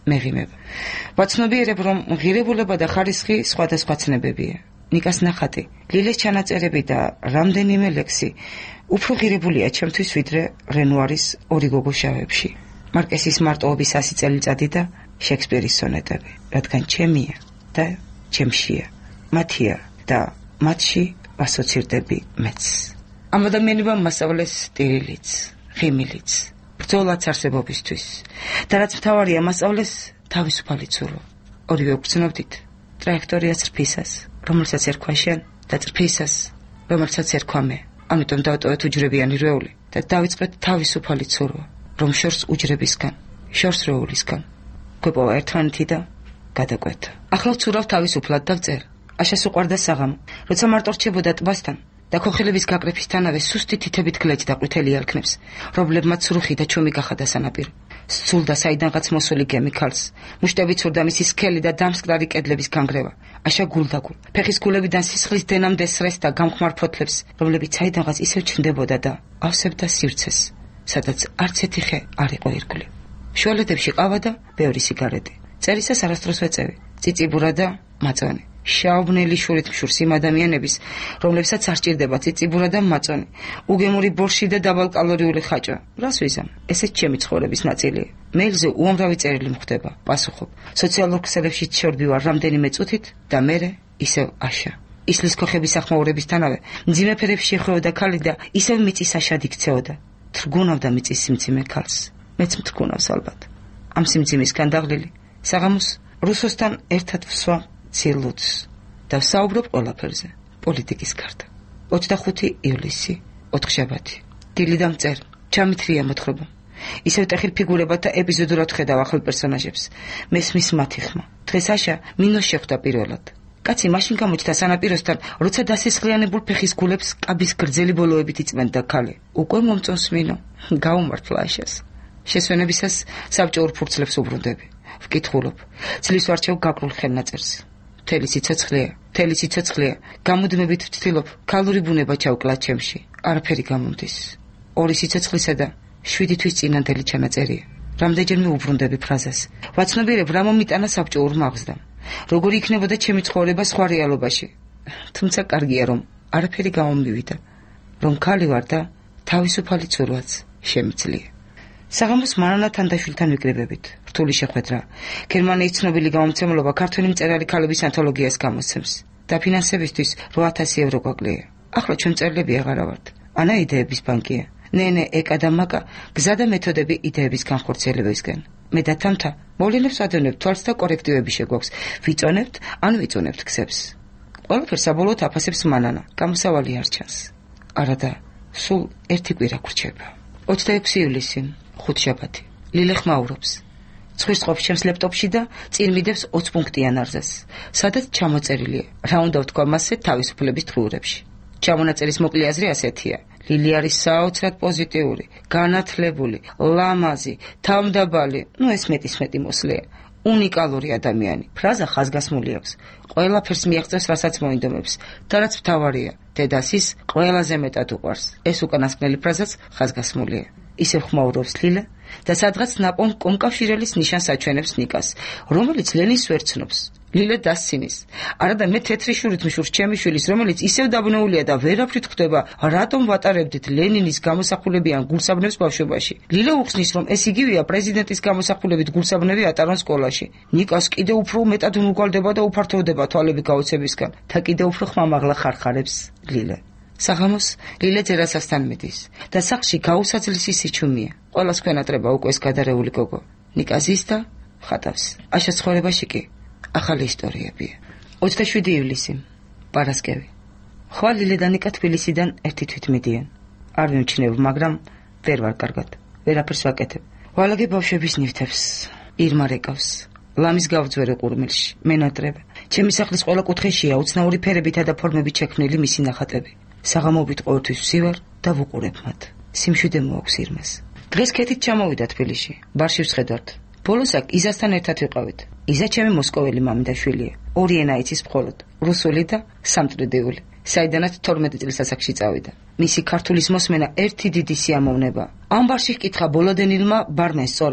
მეღიმება. ვაცნობიერებ, რომ ღირებულება და ხარისხი სხვადასხვა ცნებებია. ნიკას ნახატი, ლილეს ჩანაწერები და რამდენიმე ლექსი უფრო ღირებულია ჩემთვის ვიდრე რენუარის ორი გოგო შავებში, მარკესის მარტოობის ასი წელიწადი და შექსპირის სონეტები, რადგან ჩემია და ჩემშია, მათია და მათში ასოცირდები მეც. ამ ადამიანებმა მასწავლეს სტილიც, ხიმილიც, ბრძოლაც არსებობისთვის და რაც მთავარია, მასწავლეს თავისუფალი ცურვა. ორივე ვგრძნობდით ტრაექტორიას რფისას, რომელსაც ერქვა შენ და წრფისას, რომელსაც ერქვა მე. ამიტომ დავტოვეთ უჯრებიანი რეული და დავიწყეთ თავისუფალი ცურვა, რომ შორს უჯრებისგან, შორს რეულისგან გვეპოვა ერთმანეთი და გადაკვეთა. ახლა ვცურავ თავისუფლად და ვწერ. აშას უყვარდა საღამო, როცა მარტო რჩებოდა ტბასთან და ქოხილების გაკრეფისთანავე სუსტი თითებით გლეჯდა ყვითელი ალქნებს, რომლებმაც სრუხი და ჩომი გახადა სანაპირო. სცულდა საიდანღაც მოსული გემი ქალს, მუშტები ცურდა მისი სქელი და დამსკრარი კედლების განგრევა. აშა გულდაგულ, ფეხის გულებიდან სისხლის დენამდე სრეს და გამხმარ ფოთლებს, რომლებიც საიდანღაც ისევ ჩნდებოდა და ავსებდა სივრცეს, სადაც არც ერთი ხე არ იყო ირგვლივ. შუალედებში ყავა და ბევრი სიგარეტი. წერისას არასდროს ვეწევი, წიწიბურა და მაწონი. შაობნელი შურით მშურს იმ ადამიანების, რომლებსაც არ სჭირდება წიწიბურა და მაწონი, უგემური ბორში და დაბალკალორიული ხაჭვა. რას ვიზამ? ესეც ჩემი ცხოვრების ნაწილია. მეილზე უამრავი წერილი მხვდება, პასუხობ. სოციალურ ქსელებში შორბივარ რამდენიმე წუთით და მერე ისევ აშა. ისლის ქოხების ახმაურებისთანავე მძიმე ფერებში შეხვეოდა ქალი და ისევ მიწის აშად იქცეოდა. თრგუნავდა მიწის სიმძიმე ქალს. მეც მთრგუნავს ალბათ. ამ სიმძიმისგან დაღლილი საღამოს რუსოსთან ერთად ვსვა ცილუც და ვსაუბრობ ყველაფერზე, პოლიტიკის გარდა. ოცდახუთი ივლისი, ოთხშაბათი. დილი და მწერ, ჩამithრია მოთხრობა. ისევ ტეხილ ფიგურებათა ეპიზოდურად ხედავ ახალ პერსონაჟებს. მესმის მათი ხმა. დღეს აშა მინოს შეხვდა პირველად. კაცი მაშინ გამოჩნდა სანაპიროსთან, როცა დასისხლიანებულ ფეხის გულებს კაბის გრძელი ბოლოებით იწმენდა ქალი. უკვე მომწონს მინო, გაუმართლა აშას. შესვენებისას საბჭოურ ფურცლებს უბრუნდები. ვკითხულობ, ძლივს ვარჩევ გაკრულ ხელნაწერს. მთელი სიცოცხლეა, მთელი სიცოცხლეა, გამუდმებით ვთtildeობ, ქალური ბუნება ჩავკლათ ჩემში, არაფერი გამომდის. ორი სიცოცხლისა და შვიდი თვის წინანდელი ჩანაწერია. რამდენჯერმე უბრუნდები ფრაზას. ვაცნობიერებ, რა მომიტანა საბჭოურ მაღზდამ. როგორი იქნებოდა ჩემი ცხოვრება სხვა რეალობაში. თუმცა კარგია, რომ არაფერი გამომივიდა, რომ ქალი ვარ და თავისუფალი ცურვაც შემიძლია. საღამოს მარანა თანდაშვილთან ვიკრიბებით. რთული შეხვედრა. გერმანიის ცნობილი გამომცემლობა ქართველი მწერალი ქალების ანთოლოგიას გამოსცემს. დაფინანსებისთვის რვა ათასი ევრო გვაკლია. ახლა ჩვენ მწერლები აღარა ვართ. ანა იდეების ბანკია. ნენე, ეკა და მაკა გზა და მეთოდები იდეების განხორციელებისკენ. მე და თამთა მოვლენებს ვადევნებთ თვალს და კორექტივები შეგვაქვს. ვიწონებთ ან ვიწონებთ გზებს. ყველაფერს საბოლოოდ აფასებს მანანა. გამოსავალი არ ჩანს. არა და სულ ერთი კვირა გრჩება. ოცდაექვსი ივლისი, ხუთშაბათი. ლილე ხმაურობს. ცხვირს ყოფს ჩემს ლეპტოპში და წინ მიდევს ოცი პუნქტიან არზას, სადაც ჩამოწერილია, რა უნდა ვთქვა მასზე თავისუფლების დღიურებში. ჩამონაწერის მოკლე აზრი ასეთია: ლილი არის საოცრად პოზიტიური, განათლებული, ლამაზი, თავმდაბალი, ну ეს მეტის მეტი მოსლია, უნიკალური ადამიანი. ფრაზა ხაზგასმული აქვს. ყველაფერს მიაღწევს, რასაც მოინდომებს და რაც მთავარია, დედას ის ყველაზე მეტად უყვარს. ეს უკანასკნელი ფრაზაც ხაზგასმულია. ისევ ხმაურობს ლილე და სადღაც ნაპოვნ კომკავშირელის ნიშანს აჩვენებს ნიკას, რომელიც ლენინს ვერ ცნობს. ლილე დასცინის. არა და მე თეთრი შურით მშურს ჩემი შვილის, რომელიც ისევ დაბნეულია და ვერაფრით ხვდება, რატომ ვატარებდით ლენინის გამოსახულებიან გულსაბნევს ბავშვობაში. ლილე უხსნის, რომ ეს იგივეა პრეზიდენტის გამოსახულებით გულსაბნევი ატარონ სკოლაში. ნიკას კიდევ უფრო მეტად უნუგვალდება და უფართოვდება თვალები გაოცებისგან და კიდევ უფრო ხმამაღლა ხარხარებს ლილე. საღამოს ლილე ძერასასთან მიდის და სახლში გაუსაძლისი სიჩუმეა. ყველას ქვენატრება უკვე ეს გადარეული გოგო. ნიკა ზის და ხატავს. აშა ცხოვრებაში კი ახალი ისტორიებია. ოცდაშვიდი ივლისი, პარასკევი. ხვალ ლილე და ნიკა თბილისიდან ერთი თვით მიდიან. არ მიმჩნევ, მაგრამ ვერ ვარ კარგად. ვერაფერს ვაკეთებ. ვალაგე ბავშვების ნივთებს. ირმა რეკავს. ლამის გავძვერე ყურმილში. მენატრებ. ჩემი სახლის ყველა კუთხეშია უცნაური ფერებითა და ფორმებით შექმნილი მისი ნახატები. საღამოობით ყოველთვის ვსივარ და ვუყურებ მათ. სიმშვიდე მოაქვს ირმას. დღეს ქეთით ჩამოვიდა თბილისში. ბარში ვსხედავთ. ბოლოს აქ იზასთან ერთად ვიყავით. იზა ჩემი მოსკოველი მამიდაშვილია. ორი ენა იცის მხოლოდ, რუსული და სამტრედიული. საიდანაც თორმეტი წლის ასაკში წავიდა. მისი ქართულის მოსმენა ერთი დიდი სიამოვნება. ამ ბარში ჰკითხა ბოლოდენილმა ბარმენს სწორედ.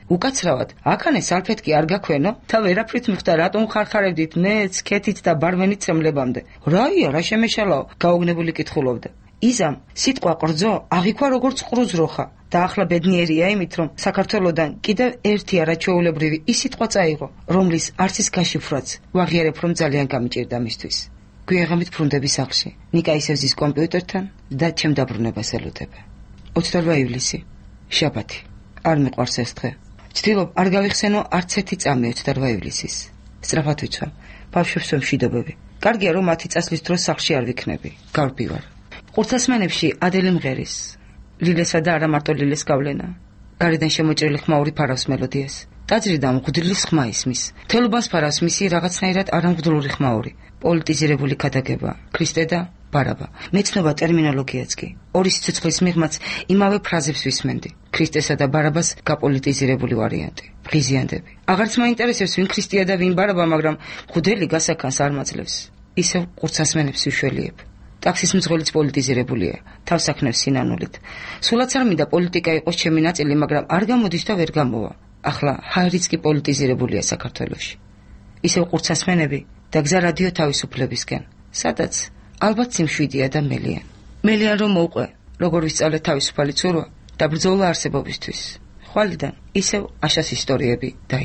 უკაცრავად აქანე სალფეტკი არ გაქვენო და ვერაფრით მიხვდა რატომ ხარხარებდით მეც ქეთით და ბარმენით ცემლებამდე რაია რა შემეშალაო გაოგნებული კითხულობდა იზამ სიტყვა ყრძო აღიქვა როგორც ყრუძროხა და ახლა ბედნიერია იმით რომ საქართველოსდან კიდევ ერთი არაჩვეულებრივი ის სიტყვა წაიღო რომლის არც ის გაშიფრვაც ვაღიარებ რომ ძალიან გამიჭირდა მისთვის გვიაღამით ფრუნდები სახლში ნიკა ისევ ზის კომპიუტერთან და ჩემ დაბრუნებას ელოდება ოცდაორვა ივლისი შაბათი არ მიყვარს ეს დღე ვცდილობ არ გავიხსენო არც ერთი წამი ოცდაორვა ივლისის სწრაფად ვიცვა ბავშვებს ვემშვიდობები კარგია რომ მათი წასვლის დროს სახლში არ ვიქნები გავრბი ვარ ყურცასმენებში ადელი მღერის ლილესა და არა მარტო ლილეს გავლენა გარედან შემოჭრილი ხმაური ფარავს მელოდიას დაძრიდა მღვდლის ხმა ისმის თელობას ფარავს მისი რაღაცნაირად არამღვდლური ხმაური პოლიტიზირებული ქადაგება ქრისტე და ბარაბა მეცნობა ტერმინოლოგიაც კი ორი სიცოცხლის მიღმაც იმავე ფრაზებს ვისმენდი ქრისტესა და ბარაბას გაპოლიტიზირებული ვარიანტი ღიზიანდები აღარც მაინტერესებს ვინ ქრისტეა და ვინ ბარაბა მაგრამ მღვდელი გასაქანს არ მაძლევს ისევ ყურცასმენებს ვიშველიებ ტაქსის მძღოლიც პოლიტიზირებულია თავს აქნევს სინანულით სულაც არ მინდა პოლიტიკა იყოს ჩემი ნაწილი მაგრამ არ გამოდის და ვერ გამოვა ახლა ჰაერიც კი პოლიტიზირებულია საქართველოში ისევ ყურცასმენები და გზა რადიო თავისუფლებისკენ სადაც ალბათ სიმშვიდეა და მელიან მელიან რომ მოუყვე როგორ ვისწავლე თავისუფალი ცურვა და ბრძოლა არსებობისთვის ხვალიდან ისევ აშას ისტორიები და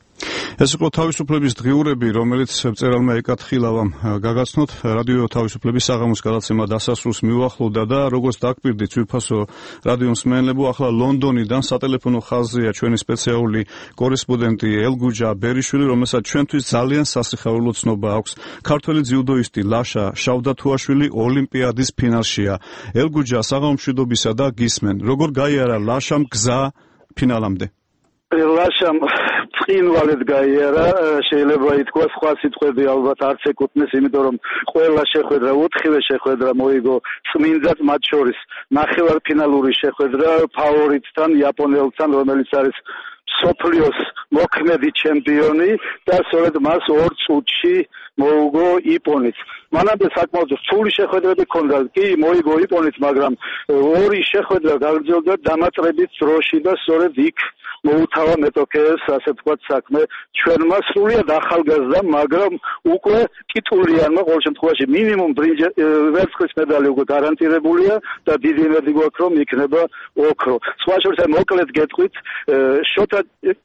ეს იყო თავისუფლების დღიურები, რომელიც მწერალმა ეკათხილავამ გაგაცნოთ რადიო თავისუფლების საღამოს გადაცემა დასასრულს მიუახლოვდა და როგორც დაგპირდით ძვირფასო რადიო მსმენელებო, ახლა ლონდონიდან სატელეფონო ხაზია ჩვენი სპეციალური კორესპონდენტი ელგუჯა ბერიშვილი, რომელსაც ჩვენთვის ძალიან სასიხარულო ცნობა აქვს. ქართველი ძიუდოისტი ლაშა შავდათუაშვილი ოლიმპიადის ფინალშია. ელგუჯა, საღამომშვიდობისა და გისმენ. როგორ გაიარა ლაშამ გზა ფინალამდე? ლაშამ წინვალედ გაიარა, შეიძლება ითქვას, სხვა სიტყვები ალბათ არც ეკუთვნის, იმიტომ რომ ყველა შეხვედრა, ოთხივე შეხვედრა მოიგო წმინდად, მათ შორის ნახევარფინალური შეხვედრა ფავორიტთან, იაპონელთან, რომელიც არის მსოფლიოს მოქმედი ჩემპიონი და სწორედ მას ორ წუთში მოუგო იპონიც. მანამდე საკმაოდ რთული შეხვედრები ჰქონდა, კი მოიგო იპონიც, მაგრამ ორი შეხვედრა გაგრძელდა დამატებით დროში და სწორედ იქ მოუთავა მეტოქეებს, ასე ვთქვათ, საქმე ჩვენმა სრულიად ახალგაზრდა, მაგრამ უკვე ტიტულიანმა, ყოველ შემთხვევაში მინიმუმ ვერცხლის медаლი უკვე გარანტირებულია და დიდი იმედი გვაქვს, რომ იქნება ოქრო. სხვა შორის მოკლედ გეტყვით, შოთა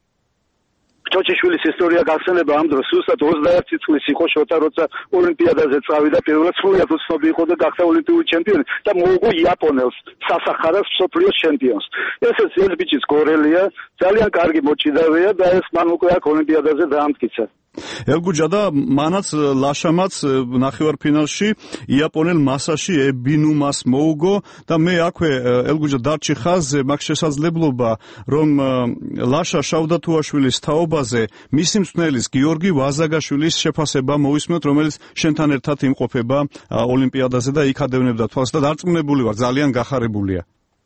ჩოჩიშვილის ისტორია გახსენება ამ დროს ზუსტად ოცდაერთი წლის იყო შოთა, როცა ოლიმპიადაზე წავიდა, პირველად სრულიად უცნობი იყო და გახდა ოლიმპიური ჩემპიონი და მოუგო იაპონელს, სასახარას მსოფლიოს ჩემპიონს. ესეც ეს ბიჭის გორელია, ძალიან კარგი მოჭიდავეა და ეს მან უკვე აქ ოლიმპიადაზე დაამტკიცა. ელგუჯა და მანაც ლაშამაც ნახევარფინალში იაპონელ მასაში ებინუმას მოუგო და მე აქვე ელგუჯა დარჩი ხაზზე მაქვს შესაძლებლობა რომ ლაშა შავდათუაშვილის თაობაზე მისი მსმენელის გიორგი ვაზაგაშვილის შეფასება მოვისმენთ, რომელიც შენთან ერთად იმყოფება ოლიმპიადაზე და იქ ადევნებდა თვალს და დარწმუნებული ვარ, ძალიან გახარებულია.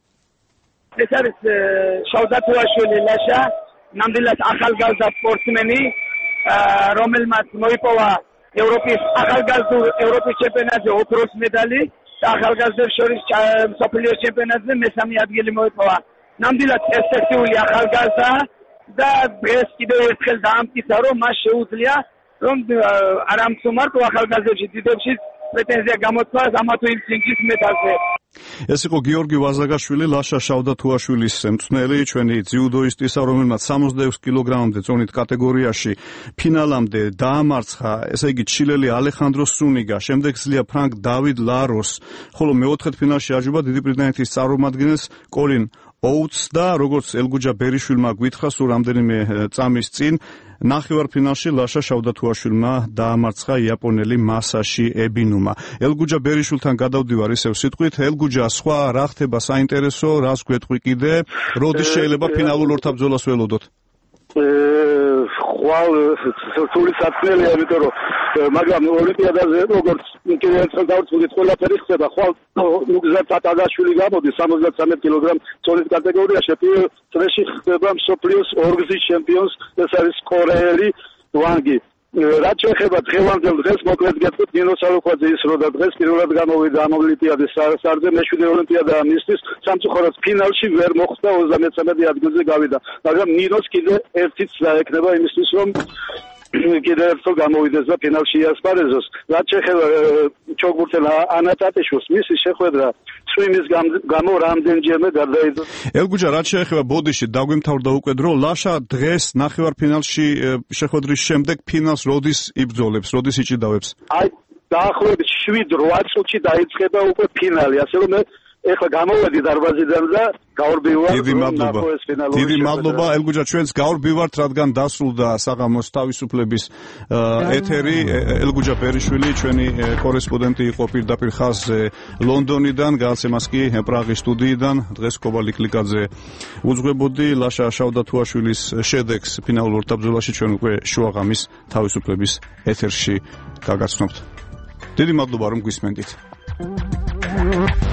ეს არის შავდათუაშვილი ლაშა, ნამდვილად ახალგაზრდა სპორტსმენი, რომელმაც მოიპოვა ევროპის ახალგაზრდულ ევროპის ჩემპიონატზე ოქროს მედალი და ახალგაზრდებს შორის მსოფლიოს ჩემპიონატზე მესამე ადგილი მოიპოვა. ნამდვილად პერსპექტიული ახალგაზრდა და დღეს კიდევ ერთხელ დაამტკიცა, რომ მას შეუძლია რომ არა მარტო ახალგაზრდებში, დიდებში პრეტენზია გამოთქვას ამა თუ იმ წინგის მედალზე. ეს იყო გიორგი ვაზაგაშვილი, ლაშა შავდათუაშვილის მწვრთნელი, ჩვენი ძიუდოისტისა, რომელმაც სამოცდაექვსი კილოგრამამდე წონით კატეგორიაში ფინალამდე დაამარცხა, ესე იგი ჩილელი ალეხანდრო სუნიგა, შემდეგ ზლია ფრანკ დავიდ ლაროს, ხოლო მეოთხედ ფინალში აჯობა დიდი ბრიტანეთის წარმომადგენელს კოლინ ოუთს და როგორც ელგუჯა ბერიშვილმა გვითხრა სულ რამდენიმე წამის წინ, ნახევარფინალში ლაშა შავდათუაშვილმა დაამარცხა იაპონელი მასაში ებინუმა. ელგუჯა ბერიშვილთან გადავდივარ ისევ სიტყვით. ელგუჯა, სხვა რა ხდება საინტერესო, რას გვეტყვი კიდე, როდის შეიძლება ფინალურ ორთაბრძოლას ველოდოთ? ხვალ სრული საფრთხეა, იმიტომ რომ მაგრამ ოლიმპიადაზე როგორც კიდევ ერთხელ დავწუდით, ყველაფერი ხდება. ხვალ ნუგზარ ტატადაშვილი გამოდის სამოცდათრამეტ კილოგრამ წონის კატეგორიაში, პირველ წრეში ხდება მსოფლიოს ორგზის ჩემპიონს, ეს არის კორეელი ვანგი. რაც შეეხება დღევანდელ დღეს, მოკლედ გეტყვით, ნინო სალუქვაძე ისრო და დღეს პირველად გამოვიდა ამ ოლიმპიადის სარზე, მეშვიდე ოლიმპიადაა მისთვის, სამწუხაროდ ფინალში ვერ მოხვდა, ოცდამეცხრამეტე ადგილზე გავიდა, მაგრამ ნინოს კიდე ერთიც დაექნება იმისთვის, რომ კიდე ერთხელ გამოვიდეს და ფინალში იასპარეზოს. რაც შეეხება ჩოგბურთელ ანა ტატიშვილს, მისი შეხვედრა სვიმის გამო რამდენჯერმე გარდაიცვალა. ელგუჯა, რაც შეეხება ბოდიში, დაგვიმთავრდა უკვე დრო, ლაშა დღეს ნახევარფინალში შეხვედრის შემდეგ ფინალს როდის იბრძოლებს, როდის იჭიდავებს? აი, დაახლოებით შვიდ რვა წუთში დაიწყება უკვე ფინალი, ასე რომ მე ეხლა გამოვედი დარბაზიდან და გავარბივარ. დიდი მადლობა. დიდი მადლობა ელგუჯა, ჩვენს გავარბივართ, რადგან დასრულდა საღამოს თავისუფლების ეთერი. ელგუჯა ბერიშვილი ჩვენი კორესპონდენტი იყო პირდაპირ ხაზზე ლონდონიდან, გადაცემას კი პრაღის სტუდიიდან. დღეს კობალი კლიკაძე უძღვებოდი ლაშა შავდათუაშვილის შედეგს ფინალურ დაბრძოლაში ჩვენ უკვე შუაღამის თავისუფლების ეთერში გაგაცნობთ. დიდი მადლობა რომ გვისმენდით.